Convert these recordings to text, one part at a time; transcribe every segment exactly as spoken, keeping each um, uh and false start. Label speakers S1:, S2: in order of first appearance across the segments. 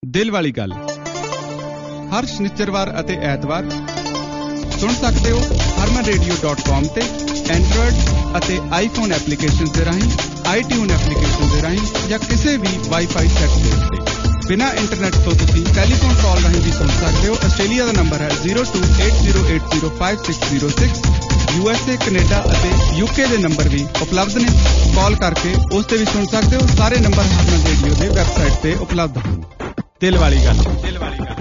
S1: ਦਿਲ ਵਾਲੀ ਗੱਲ ਹਰ ਸ਼ਨੀਚਰਵਾਰ ਅਤੇ ਐਤਵਾਰ ਸੁਣ ਸਕਦੇ ਹੋ ਹਰਮਨ ਰੇਡੀਓ ਡਾਟ ਕਾਮ ਤੇ ਐਂਡਰੋਇਡ ਅਤੇ ਆਈਫੋਨ ਐਪਲੀਕੇਸ਼ਨ ਦੇ ਰਾਹੀਂ, ਆਈਟਿਊਨ ਐਪਲੀਕੇਸ਼ਨ ਦੇ ਰਾਹੀਂ ਜਾਂ ਕਿਸੇ ਵੀ ਵਾਈਫਾਈ ਸੈੱਟ ਦੇ ਉੱਤੇ। ਬਿਨਾਂ ਇੰਟਰਨੈਟ ਤੋਂ ਤੁਸੀਂ ਟੈਲੀਫੋਨ ਕਾਲ ਰਾਹੀਂ ਵੀ ਸੁਣ ਸਕਦੇ ਹੋ। ਆਸਟ੍ਰੇਲੀਆ ਦਾ ਨੰਬਰ ਹੈ zero two eight zero eight zero five six zero six. U S A, Canada ਅਤੇ ਯੂਕੇ ਦੇ ਨੰਬਰ ਵੀ ਉਪਲਬਧ ਨੇ। ਕਾਲ ਕਰਕੇ ਉਸ ਤੇ ਵੀ ਸੁਣ ਸਕਦੇ ਹੋ। ਸਾਰੇ ਨੰਬਰ ਹਰਮਨ ਰੇਡੀਓ ਦੇ ਵੈਬਸਾਈਟ ਤੇ ਉਪਲਬਧ ਹਨ। ਦਿਲ ਵਾਲੀ ਗੱਲ, ਦਿਲ ਵਾਲੀ ਗੱਲ।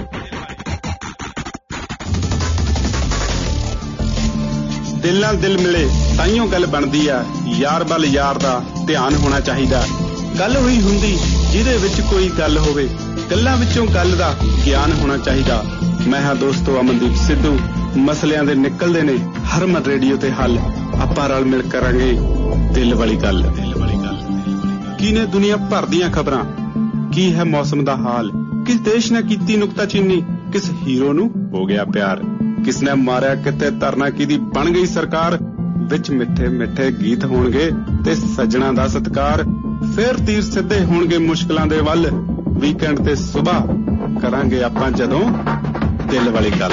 S2: ਦਿਲ ਨਾਲ ਦਿਲ ਮਿਲੇ ਤਾਈਓ ਗੱਲ ਬਣਦੀ ਆ। ਯਾਰ ਵੱਲ ਯਾਰ ਦਾ ਧਿਆਨ ਹੋਣਾ ਚਾਹੀਦਾ। ਗੱਲ ਹੋਈ ਹੁੰਦੀ ਜਿਹਦੇ ਵਿੱਚ ਕੋਈ ਗੱਲ ਹੋਵੇ। ਗੱਲਾਂ ਵਿੱਚੋਂ ਗੱਲ ਦਾ ਗਿਆਨ ਹੋਣਾ ਚਾਹੀਦਾ। ਮੈਂ ਹਾਂ ਦੋਸਤੋ ਅਮਨਦੀਪ ਸਿੱਧੂ। ਮਸਲਿਆਂ ਦੇ ਨਿਕਲਦੇ ਨੇ ਹਰਮਨ ਰੇਡੀਓ ਤੇ ਹੱਲ। ਆਪਾਂ ਰਲ ਮਿਲ ਕਰਾਂਗੇ ਦਿਲ ਵਾਲੀ ਗੱਲ। ਦਿਲ ਵਾਲੀ ਗੱਲ ਕੀ ਨੇ ਦੁਨੀਆ ਭਰ ਦੀਆਂ ਖਬਰਾਂ, ਕੀ ਹੈ ਮੌਸਮ ਦਾ ਹਾਲ, ਕਿਸ ਦੇਸ਼ ਨੇ ਕੀਤੀ ਨੁਕਤਾਚੀਨੀ, ਕਿਸ ਹੀਰੋ ਨੂੰ ਹੋ ਗਿਆ ਪਿਆਰ, ਕਿਸ ਨੇ ਮਾਰਿਆ ਕਿਤੇ ਧਰਨਾ ਕਿਹਦੀ ਬਣ ਗਈ ਸਰਕਾਰ। ਵਿੱਚ ਮਿੱਠੇ ਮਿੱਠੇ ਗੀਤ ਹੋਣਗੇ ਤੇ ਸੱਜਣਾ ਦਾ ਸਤਿਕਾਰ। ਫੇਰ ਤੀਰ ਸਿੱਧੇ ਹੋਣਗੇ ਮੁਸ਼ਕਲਾਂ ਦੇ ਵੱਲ। ਵੀਕਐਂਡ ਤੇ ਸੁਬਾਹ ਕਰਾਂਗੇ ਆਪਾਂ ਜਦੋਂ ਦਿਲ ਵਾਲੀ ਗੱਲ।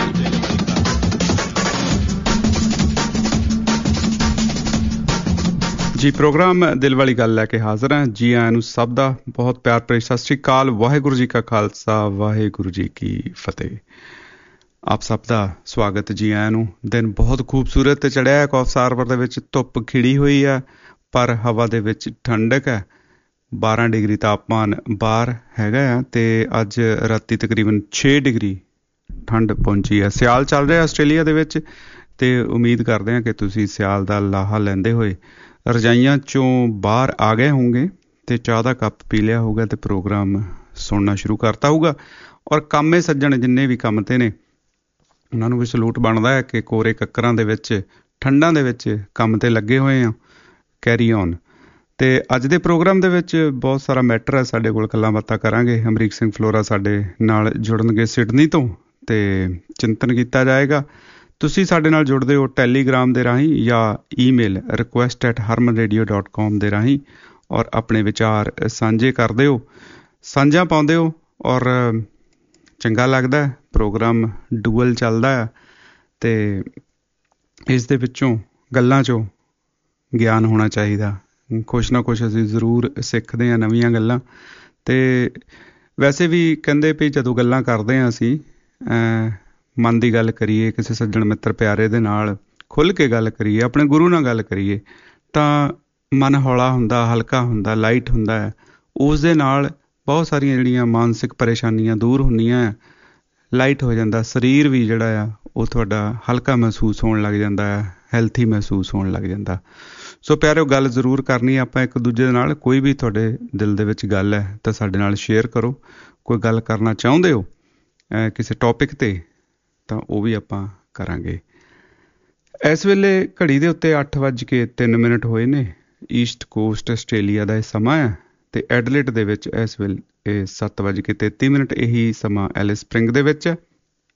S1: ਜੀ ਪ੍ਰੋਗਰਾਮ ਦਿਲ ਵਾਲੀ ਗੱਲ ਲੈ ਕੇ ਹਾਜ਼ਰ ਹਾਂ। ਜੀ ਆਇਆਂ ਨੂੰ ਸਭ ਦਾ ਬਹੁਤ ਪਿਆਰ ਭਰੀ ਸਤਿ ਸ਼੍ਰੀ ਅਕਾਲ। ਵਾਹਿਗੁਰੂ ਜੀ ਕਾ ਖਾਲਸਾ, ਵਾਹਿਗੁਰੂ ਜੀ ਕੀ ਫਤਿਹ। ਆਪ ਸਭ ਦਾ ਸਵਾਗਤ। ਜੀ ਆਇਆਂ ਨੂੰ। ਦਿਨ ਬਹੁਤ ਖੂਬਸੂਰਤ ਤੇ ਚੜ੍ਹਿਆ ਹੈ। ਕੌਫਸਾਰਵਰ ਦੇ ਵਿੱਚ ਧੁੱਪ ਖਿੜੀ ਹੋਈ ਹੈ ਪਰ ਹਵਾ ਦੇ ਵਿੱਚ ਠੰਡਕ ਹੈ। ਬਾਰਾਂ ਡਿਗਰੀ ਤਾਪਮਾਨ ਬਾਹਰ ਹੈਗਾ ਆ ਤੇ ਅੱਜ ਰਾਤੀ ਤਕਰੀਬਨ ਛੇ ਡਿਗਰੀ ਠੰਡ ਪਹੁੰਚੀ ਹੈ। ਸਿਆਲ ਚੱਲ ਰਿਹਾ ਆਸਟ੍ਰੇਲੀਆ ਦੇ ਵਿੱਚ ਤੇ ਉਮੀਦ ਕਰਦੇ ਹਾਂ ਕਿ ਤੁਸੀਂ ਸਿਆਲ ਦਾ ਲਾਹਾ ਲੈਂਦੇ ਹੋਏ ਰਜਾਈਆਂ ਚੋਂ ਬਾਹਰ ਆ ਗਏ ਹੋਣਗੇ ਤੇ ਚਾਹ ਦਾ ਕੱਪ ਪੀ ਲਿਆ ਹੋਊਗਾ ਤੇ ਪ੍ਰੋਗਰਾਮ ਸੁਣਨਾ ਸ਼ੁਰੂ ਕਰਤਾ ਹੋਊਗਾ। ਔਰ ਕਾਮੇ ਸੱਜਣ ਜਿੰਨੇ ਵੀ ਕੰਮ ਤੇ ਨੇ ਉਹਨਾਂ ਨੂੰ ਵੀ ਸਲੂਟ ਬਣਦਾ ਹੈ ਕਿ ਕੋਰੇ ਕੱਕਰਾਂ ਦੇ ਵਿੱਚ ਠੰਡਾਂ ਦੇ ਵਿੱਚ ਕੰਮ ਤੇ ਲੱਗੇ ਹੋਏ ਆ। Carry on. ਤੇ ਅੱਜ ਦੇ ਪ੍ਰੋਗਰਾਮ ਦੇ ਵਿੱਚ ਬਹੁਤ ਸਾਰਾ ਮੈਟਰ ਹੈ ਸਾਡੇ ਕੋਲ। ਗੱਲਾਂ ਬਾਤਾਂ ਕਰਾਂਗੇ। ਅਮਰੀਕ ਸਿੰਘ ਫਲੋਰਾ ਸਾਡੇ ਨਾਲ ਜੁੜਨਗੇ ਸਿਡਨੀ ਤੋਂ ਤੇ ਚਿੰਤਨ ਕੀਤਾ ਜਾਏਗਾ। ਤੁਸੀਂ ਸਾਡੇ ਨਾਲ ਜੁੜਦੇ ਹੋ ਟੈਲੀਗ੍ਰਾਮ ਦੇ ਰਾਹੀਂ ਜਾਂ email request at Harman radio dot com ਦੇ ਰਾਹੀਂ ਔਰ ਆਪਣੇ ਵਿਚਾਰ ਸਾਂਝੇ ਕਰਦੇ ਹੋ, ਸਾਂਝਾ ਪਾਉਂਦੇ ਹੋ ਔਰ ਚੰਗਾ ਲੱਗਦਾ। ਪ੍ਰੋਗਰਾਮ ਡੂਅਲ ਚੱਲਦਾ ਆ ਤੇ ਇਸ ਦੇ ਵਿੱਚੋਂ ਗੱਲਾਂ 'ਚੋਂ ਗਿਆਨ ਹੋਣਾ ਚਾਹੀਦਾ। ਕੁਛ ਨਾ ਕੁਛ ਅਸੀਂ ਜ਼ਰੂਰ ਸਿੱਖਦੇ ਹਾਂ, ਨਵੀਆਂ ਗੱਲਾਂ। ਤੇ ਵੈਸੇ ਵੀ ਕਹਿੰਦੇ ਵੀ ਜਦੋਂ ਗੱਲਾਂ ਕਰਦੇ ਹਾਂ ਅਸੀਂ ਮਨ ਦੀ ਗੱਲ ਕਰੀਏ, ਕਿਸੇ ਸੱਜਣ ਮਿੱਤਰ ਪਿਆਰੇ ਦੇ ਨਾਲ ਖੁੱਲ੍ਹ ਕੇ ਗੱਲ ਕਰੀਏ, ਆਪਣੇ ਗੁਰੂ ਨਾਲ ਗੱਲ ਕਰੀਏ ਤਾਂ ਮਨ ਹੌਲਾ ਹੁੰਦਾ, ਹਲਕਾ ਹੁੰਦਾ, ਲਾਈਟ ਹੁੰਦਾ ਹੈ। ਉਸ ਦੇ ਨਾਲ ਬਹੁਤ ਸਾਰੀਆਂ ਜਿਹੜੀਆਂ ਮਾਨਸਿਕ ਪਰੇਸ਼ਾਨੀਆਂ ਦੂਰ ਹੁੰਦੀਆਂ, ਲਾਈਟ ਹੋ ਜਾਂਦਾ। ਸਰੀਰ ਵੀ ਜਿਹੜਾ ਆ ਉਹ ਤੁਹਾਡਾ ਹਲਕਾ ਮਹਿਸੂਸ ਹੋਣ ਲੱਗ ਜਾਂਦਾ ਹੈ, ਹੈਲਥੀ ਮਹਿਸੂਸ ਹੋਣ ਲੱਗ ਜਾਂਦਾ। ਸੋ ਪਿਆਰਿਓ, ਗੱਲ ਜ਼ਰੂਰ ਕਰਨੀ ਆਪਾਂ ਇੱਕ ਦੂਜੇ ਦੇ ਨਾਲ। ਕੋਈ ਵੀ ਤੁਹਾਡੇ ਦਿਲ ਦੇ ਵਿੱਚ ਗੱਲ ਹੈ ਤਾਂ ਸਾਡੇ ਨਾਲ ਸ਼ੇਅਰ ਕਰੋ। ਕੋਈ ਗੱਲ ਕਰਨਾ ਚਾਹੁੰਦੇ ਹੋ ਕਿਸੇ ਟੌਪਿਕ 'ਤੇ ਤਾਂ ਉਹ ਵੀ ਆਪਾਂ ਕਰਾਂਗੇ। ਇਸ ਵੇਲੇ ਘੜੀ ਦੇ ਉੱਤੇ ਅੱਠ ਵੱਜ ਕੇ ਤਿੰਨ ਮਿੰਟ ਹੋਏ ਨੇ। ਈਸਟ ਕੋਸਟ ਆਸਟ੍ਰੇਲੀਆ ਦਾ ਇਹ ਸਮਾਂ ਹੈ ਅਤੇ ਐਡਲੇਟ ਦੇ ਵਿੱਚ ਇਸ ਵੇਲੇ ਸੱਤ ਵੱਜ ਕੇ ਤੇਤੀ ਮਿੰਟ। ਇਹੀ ਸਮਾਂ ਐਲਿਸ ਸਪ੍ਰਿੰਗ ਦੇ ਵਿੱਚ ਹੈ।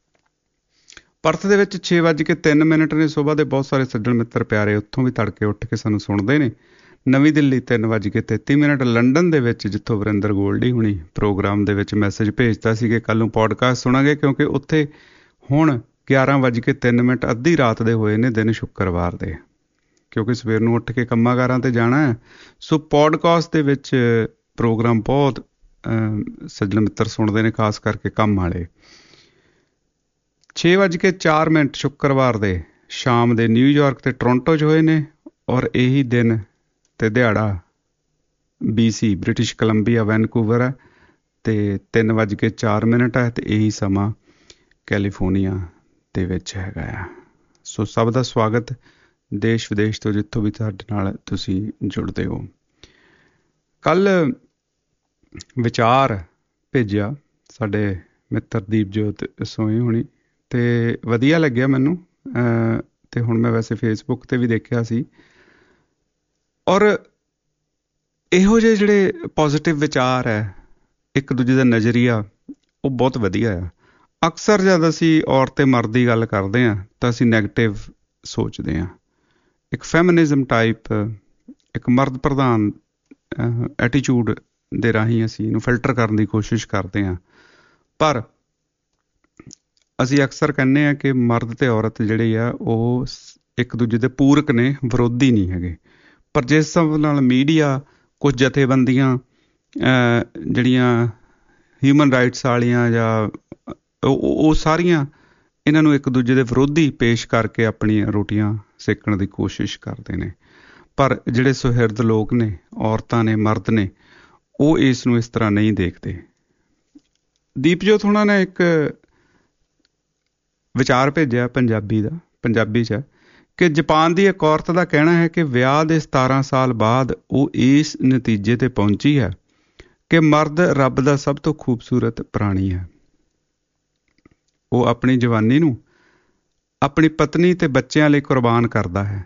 S1: ਪਰਥ ਦੇ ਵਿੱਚ ਛੇ ਵੱਜ ਕੇ ਤਿੰਨ ਮਿੰਟ ਨੇ। ਸੁਬਾਹ ਦੇ ਬਹੁਤ ਸਾਰੇ ਸੱਜਣ ਮਿੱਤਰ ਪਿਆਰੇ ਉੱਥੋਂ ਵੀ ਤੜਕੇ ਉੱਠ ਕੇ ਸਾਨੂੰ ਸੁਣਦੇ ਨੇ। ਨਵੀਂ ਦਿੱਲੀ ਤਿੰਨ ਵੱਜ ਕੇ ਤੇਤੀ ਮਿੰਟ। ਲੰਡਨ ਦੇ ਵਿੱਚ ਜਿੱਥੋਂ ਵਰਿੰਦਰ ਗੋਲਡੀ ਹੁਣੀ ਪ੍ਰੋਗਰਾਮ ਦੇ ਵਿੱਚ ਮੈਸੇਜ ਭੇਜਤਾ ਸੀ ਕਿ ਕੱਲ੍ਹ ਨੂੰ ਪੋਡਕਾਸਟ ਸੁਣਾਂਗੇ, ਕਿਉਂਕਿ ਉੱਥੇ ਹੁਣ ਗਿਆਰਾਂ ਵੱਜ ਕੇ ਤਿੰਨ ਮਿੰਟ ਅੱਧੀ ਰਾਤ ਦੇ ਹੋਏ ਨੇ, ਦਿਨ ਸ਼ੁੱਕਰਵਾਰ ਦੇ, ਕਿਉਂਕਿ ਸਵੇਰ ਨੂੰ ਉੱਠ ਕੇ ਕੰਮਾਂ ਕਾਰਾਂ 'ਤੇ ਜਾਣਾ ਹੈ। ਸੋ ਪੋਡਕਾਸਟ ਦੇ ਵਿੱਚ ਪ੍ਰੋਗਰਾਮ ਬਹੁਤ ਸੱਜਣ ਮਿੱਤਰ ਸੁਣਦੇ ਨੇ, ਖਾਸ ਕਰਕੇ ਕੰਮ ਵਾਲੇ। ਛੇ ਵੱਜ ਕੇ ਚਾਰ ਮਿੰਟ ਸ਼ੁੱਕਰਵਾਰ ਦੇ ਸ਼ਾਮ ਦੇ ਨਿਊਯਾਰਕ ਅਤੇ ਟੋਰੰਟੋ 'ਚ ਹੋਏ ਨੇ। ਔਰ ਇਹੀ ਦਿਨ ਅਤੇ ਦਿਹਾੜਾ B C British Columbia Vancouver ਹੈ ਅਤੇ ਤਿੰਨ ਵੱਜ ਕੇ ਚਾਰ ਮਿੰਟ ਹੈ ਅਤੇ ਇਹੀ ਸਮਾਂ ਕੈਲੀਫੋਰਨੀਆ ਦੇ ਵਿੱਚ ਹੈਗਾ ਆ। ਸੋ ਸਭ ਦਾ ਸਵਾਗਤ ਦੇਸ਼ ਵਿਦੇਸ਼ ਤੋਂ, ਜਿੱਥੋਂ ਵੀ ਸਾਡੇ ਨਾਲ ਤੁਸੀਂ ਜੁੜਦੇ ਹੋ। ਕੱਲ੍ਹ ਵਿਚਾਰ ਭੇਜਿਆ ਸਾਡੇ ਮਿੱਤਰ ਦੀਪਜੋਤ ਸੋਹੀ ਹੋਣੀ ਅਤੇ ਵਧੀਆ ਲੱਗਿਆ ਮੈਨੂੰ। ਅਤੇ ਹੁਣ ਮੈਂ ਵੈਸੇ ਫੇਸਬੁੱਕ 'ਤੇ ਵੀ ਦੇਖਿਆ ਸੀ। ਔਰ ਇਹੋ ਜਿਹੇ ਜਿਹੜੇ ਪੋਜ਼ੀਟਿਵ ਵਿਚਾਰ ਹੈ, ਇੱਕ ਦੂਜੇ ਦਾ ਨਜ਼ਰੀਆ, ਉਹ ਬਹੁਤ ਵਧੀਆ ਆ। ਅਕਸਰ ਜਦ ਅਸੀਂ ਔਰਤ ਅਤੇ ਮਰਦ ਦੀ ਗੱਲ ਕਰਦੇ ਹਾਂ ਤਾਂ ਅਸੀਂ ਨੈਗੇਟਿਵ ਸੋਚਦੇ ਹਾਂ। ਇੱਕ ਫੈਮਿਨਿਜ਼ਮ ਟਾਈਪ, ਇੱਕ ਮਰਦ ਪ੍ਰਧਾਨ ਐਟੀਚਿਊਡ ਦੇ ਰਾਹੀਂ ਅਸੀਂ ਇਹਨੂੰ ਫਿਲਟਰ ਕਰਨ ਦੀ ਕੋਸ਼ਿਸ਼ ਕਰਦੇ ਹਾਂ। ਪਰ ਅਸੀਂ ਅਕਸਰ ਕਹਿੰਦੇ ਹਾਂ ਕਿ ਮਰਦ ਅਤੇ ਔਰਤ ਜਿਹੜੇ ਆ ਉਹ ਇੱਕ ਦੂਜੇ ਦੇ ਪੂਰਕ ਨੇ, ਵਿਰੋਧੀ ਨਹੀਂ ਹੈਗੇ। ਪਰ ਜਿਸ ਹਿਸਾਬ ਨਾਲ ਮੀਡੀਆ, ਕੁਝ ਜਥੇਬੰਦੀਆਂ ਜਿਹੜੀਆਂ ਹਿਊਮਨ ਰਾਈਟਸ ਵਾਲੀਆਂ ਜਾਂ ਉਹ ਉਹ ਸਾਰੀਆਂ ਇਹਨਾਂ ਨੂੰ ਇੱਕ ਦੂਜੇ ਦੇ ਵਿਰੋਧੀ ਪੇਸ਼ ਕਰਕੇ ਆਪਣੀਆਂ ਰੋਟੀਆਂ ਸੇਕਣ ਦੀ ਕੋਸ਼ਿਸ਼ ਕਰਦੇ ਨੇ। ਪਰ ਜਿਹੜੇ ਸੁਹਿਰਦ ਲੋਕ ਨੇ, ਔਰਤਾਂ ਨੇ, ਮਰਦ ਨੇ, ਉਹ ਇਸ ਨੂੰ ਇਸ ਤਰ੍ਹਾਂ ਨਹੀਂ ਦੇਖਦੇ। ਦੀਪਜੋਤ ਹੋਣਾ ਨੇ ਇੱਕ ਵਿਚਾਰ ਭੇਜਿਆ ਪੰਜਾਬੀ ਦਾ, ਪੰਜਾਬੀ 'ਚ, ਕਿ ਜਾਪਾਨ ਦੀ ਇੱਕ ਔਰਤ ਦਾ ਕਹਿਣਾ ਹੈ ਕਿ ਵਿਆਹ ਦੇ ਸਤਾਰਾਂ ਸਾਲ ਬਾਅਦ ਉਹ ਇਸ ਨਤੀਜੇ 'ਤੇ ਪਹੁੰਚੀ ਹੈ ਕਿ ਮਰਦ ਰੱਬ ਦਾ ਸਭ ਤੋਂ ਖੂਬਸੂਰਤ ਪ੍ਰਾਣੀ ਹੈ। ਉਹ ਆਪਣੀ ਜਵਾਨੀ ਨੂੰ ਆਪਣੀ ਪਤਨੀ ਅਤੇ ਬੱਚਿਆਂ ਲਈ ਕੁਰਬਾਨ ਕਰਦਾ ਹੈ।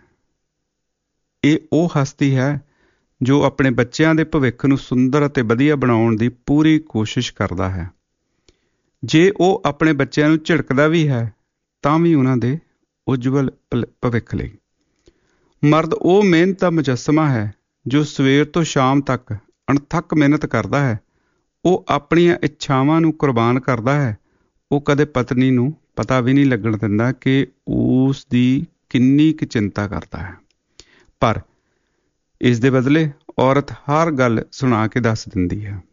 S1: ਇਹ ਉਹ ਹਸਤੀ ਹੈ ਜੋ ਆਪਣੇ ਬੱਚਿਆਂ ਦੇ ਭਵਿੱਖ ਨੂੰ ਸੁੰਦਰ ਅਤੇ ਵਧੀਆ ਬਣਾਉਣ ਦੀ ਪੂਰੀ ਕੋਸ਼ਿਸ਼ ਕਰਦਾ ਹੈ। ਜੇ ਉਹ ਆਪਣੇ ਬੱਚਿਆਂ ਨੂੰ ਝਿੜਕਦਾ ਵੀ ਹੈ ਤਾਂ ਵੀ ਉਹਨਾਂ ਦੇ ਉਜਵਲ ਭਵਿੱਖ ਲਈ। ਮਰਦ ਉਹ ਮਿਹਨਤ ਦਾ ਮੁਜੱਸਮਾ ਹੈ ਜੋ ਸਵੇਰ ਤੋਂ ਸ਼ਾਮ ਤੱਕ ਅਣਥੱਕ ਮਿਹਨਤ ਕਰਦਾ ਹੈ। ਉਹ ਆਪਣੀਆਂ ਇੱਛਾਵਾਂ ਨੂੰ ਕੁਰਬਾਨ ਕਰਦਾ ਹੈ। ਉਹ ਕਦੇ ਪਤਨੀ ਨੂੰ ਪਤਾ ਵੀ ਨਹੀਂ ਲੱਗਣ ਦਿੰਦਾ ਕਿ ਉਸ ਦੀ ਕਿੰਨੀ ਕੁ ਚਿੰਤਾ ਕਰਦਾ ਹੈ। ਪਰ ਇਸ ਦੇ ਬਦਲੇ ਔਰਤ ਹਰ ਗੱਲ ਸੁਣਾ ਕੇ ਦੱਸ ਦਿੰਦੀ ਹੈ।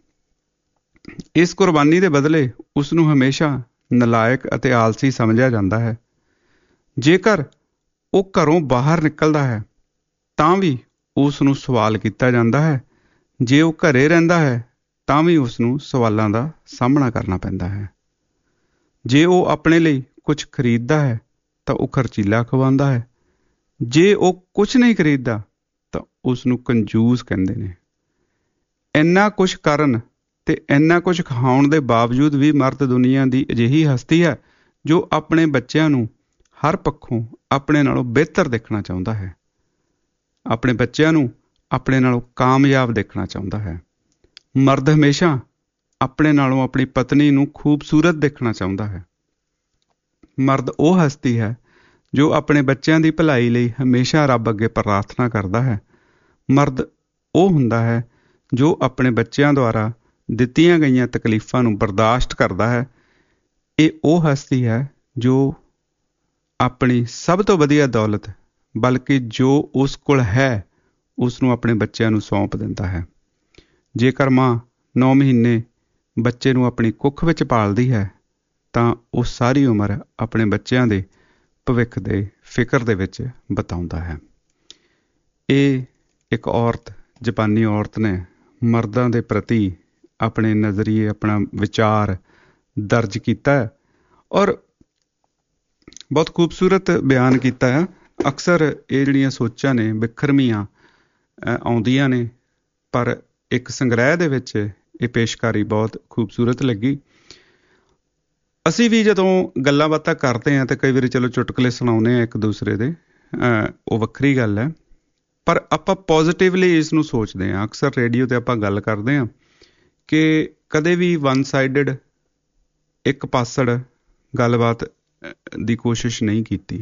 S1: ਇਸ ਕੁਰਬਾਨੀ ਦੇ ਬਦਲੇ ਉਸ ਨੂੰ ਹਮੇਸ਼ਾ ਨਲਾਇਕ ਅਤੇ ਆਲਸੀ ਸਮਝਿਆ ਜਾਂਦਾ ਹੈ। ਜੇਕਰ ਉਹ ਘਰੋਂ ਬਾਹਰ ਨਿਕਲਦਾ ਹੈ ਤਾਂ ਵੀ ਉਸ ਨੂੰ ਸਵਾਲ ਕੀਤਾ ਜਾਂਦਾ ਹੈ। ਜੇ ਉਹ ਘਰੇ ਰਹਿੰਦਾ ਹੈ ਤਾਂ ਵੀ ਉਸ ਨੂੰ ਸਵਾਲਾਂ ਦਾ ਸਾਹਮਣਾ ਕਰਨਾ ਪੈਂਦਾ ਹੈ। ਜੇ ਉਹ ਆਪਣੇ ਲਈ ਕੁਝ ਖਰੀਦਦਾ ਹੈ ਤਾਂ ਉਹ ਖਰਚੀਲਾ ਖਵਾਉਂਦਾ ਹੈ। ਜੇ ਉਹ ਕੁਝ ਨਹੀਂ ਖਰੀਦਦਾ ਤਾਂ ਉਸ ਨੂੰ ਕੰਜੂਸ ਕਹਿੰਦੇ ਨੇ। ਇੰਨਾ ਕੁਝ ਕਰਨ ਅਤੇ ਇੰਨਾ ਕੁਝ ਖਾਉਣ ਦੇ ਬਾਵਜੂਦ ਵੀ ਮਰਦ ਦੁਨੀਆ ਦੀ ਅਜਿਹੀ ਹਸਤੀ ਹੈ ਜੋ ਆਪਣੇ ਬੱਚਿਆਂ ਨੂੰ ਹਰ ਪੱਖੋਂ ਆਪਣੇ ਨਾਲੋਂ ਬਿਹਤਰ ਦੇਖਣਾ ਚਾਹੁੰਦਾ ਹੈ। ਆਪਣੇ ਬੱਚਿਆਂ ਨੂੰ ਆਪਣੇ ਨਾਲੋਂ ਕਾਮਯਾਬ ਦੇਖਣਾ ਚਾਹੁੰਦਾ ਹੈ। ਮਰਦ ਹਮੇਸ਼ਾ ਆਪਣੇ ਨਾਲੋਂ ਆਪਣੀ ਪਤਨੀ ਨੂੰ ਖੂਬਸੂਰਤ ਦੇਖਣਾ ਚਾਹੁੰਦਾ ਹੈ। ਮਰਦ ਉਹ ਹਸਤੀ ਹੈ ਜੋ ਆਪਣੇ ਬੱਚਿਆਂ ਦੀ ਭਲਾਈ ਲਈ ਹਮੇਸ਼ਾ ਰੱਬ ਅੱਗੇ ਪ੍ਰਾਰਥਨਾ ਕਰਦਾ ਹੈ। ਮਰਦ ਉਹ ਹੁੰਦਾ ਹੈ ਜੋ ਆਪਣੇ ਬੱਚਿਆਂ ਦੁਆਰਾ ਦਿੱਤੀਆਂ ਗਈਆਂ ਤਕਲੀਫਾਂ ਨੂੰ ਬਰਦਾਸ਼ਤ ਕਰਦਾ ਹੈ। ਇਹ ਉਹ ਹਸਤੀ ਹੈ ਜੋ ਆਪਣੀ ਸਭ ਤੋਂ ਵਧੀਆ ਦੌਲਤ, ਬਲਕਿ ਜੋ ਉਸ ਕੋਲ ਹੈ, ਉਸ ਨੂੰ ਆਪਣੇ ਬੱਚਿਆਂ ਨੂੰ ਸੌਂਪ ਦਿੰਦਾ ਹੈ। ਜੇਕਰ ਮਾਂ ਨੌ ਮਹੀਨੇ ਬੱਚੇ ਨੂੰ ਆਪਣੀ ਕੁੱਖ ਵਿੱਚ ਪਾਲਦੀ ਹੈ ਤਾਂ ਉਹ ਸਾਰੀ ਉਮਰ ਆਪਣੇ ਬੱਚਿਆਂ ਦੇ ਭਵਿੱਖ ਦੇ ਫਿਕਰ ਦੇ ਵਿੱਚ ਬਿਤਾਉਂਦਾ ਹੈ। ਇਹ ਇੱਕ ਔਰਤ, ਜਾਪਾਨੀ ਔਰਤ ਨੇ ਮਰਦਾਂ ਦੇ ਪ੍ਰਤੀ ਆਪਣੇ ਨਜ਼ਰੀਏ, ਆਪਣਾ ਵਿਚਾਰ ਦਰਜ ਕੀਤਾ ਹੈ ਔਰ ਬਹੁਤ ਖੂਬਸੂਰਤ ਬਿਆਨ ਕੀਤਾ ਹੈ। ਅਕਸਰ ਇਹ ਜਿਹੜੀਆਂ ਸੋਚਾਂ ਨੇ ਬਿਖਰਵੀਆਂ ਆਉਂਦੀਆਂ ਨੇ, ਪਰ ਇੱਕ ਸੰਗ੍ਰਹਿ ਦੇ ਵਿੱਚ ਇਹ ਪੇਸ਼ਕਾਰੀ ਬਹੁਤ ਖੂਬਸੂਰਤ ਲੱਗੀ। ਅਸੀਂ ਵੀ ਜਦੋਂ ਗੱਲਾਂ ਬਾਤਾਂ ਕਰਦੇ ਹਾਂ ਤਾਂ ਕਈ ਵਾਰੀ ਚਲੋ ਚੁਟਕਲੇ ਸੁਣਾਉਂਦੇ ਹਾਂ ਇੱਕ ਦੂਸਰੇ ਦੇ, ਉਹ ਵੱਖਰੀ ਗੱਲ ਹੈ, ਪਰ ਆਪਾਂ ਪੋਜ਼ੀਟਿਵਲੀ ਇਸ ਨੂੰ ਸੋਚਦੇ ਹਾਂ। ਅਕਸਰ ਰੇਡੀਓ 'ਤੇ ਆਪਾਂ ਗੱਲ ਕਰਦੇ ਹਾਂ ਕਿ ਕਦੇ ਵੀ ਵਨ ਸਾਈਡਡ, ਇੱਕ ਪਾਸੜ ਗੱਲਬਾਤ ਦੀ ਕੋਸ਼ਿਸ਼ ਨਹੀਂ ਕੀਤੀ।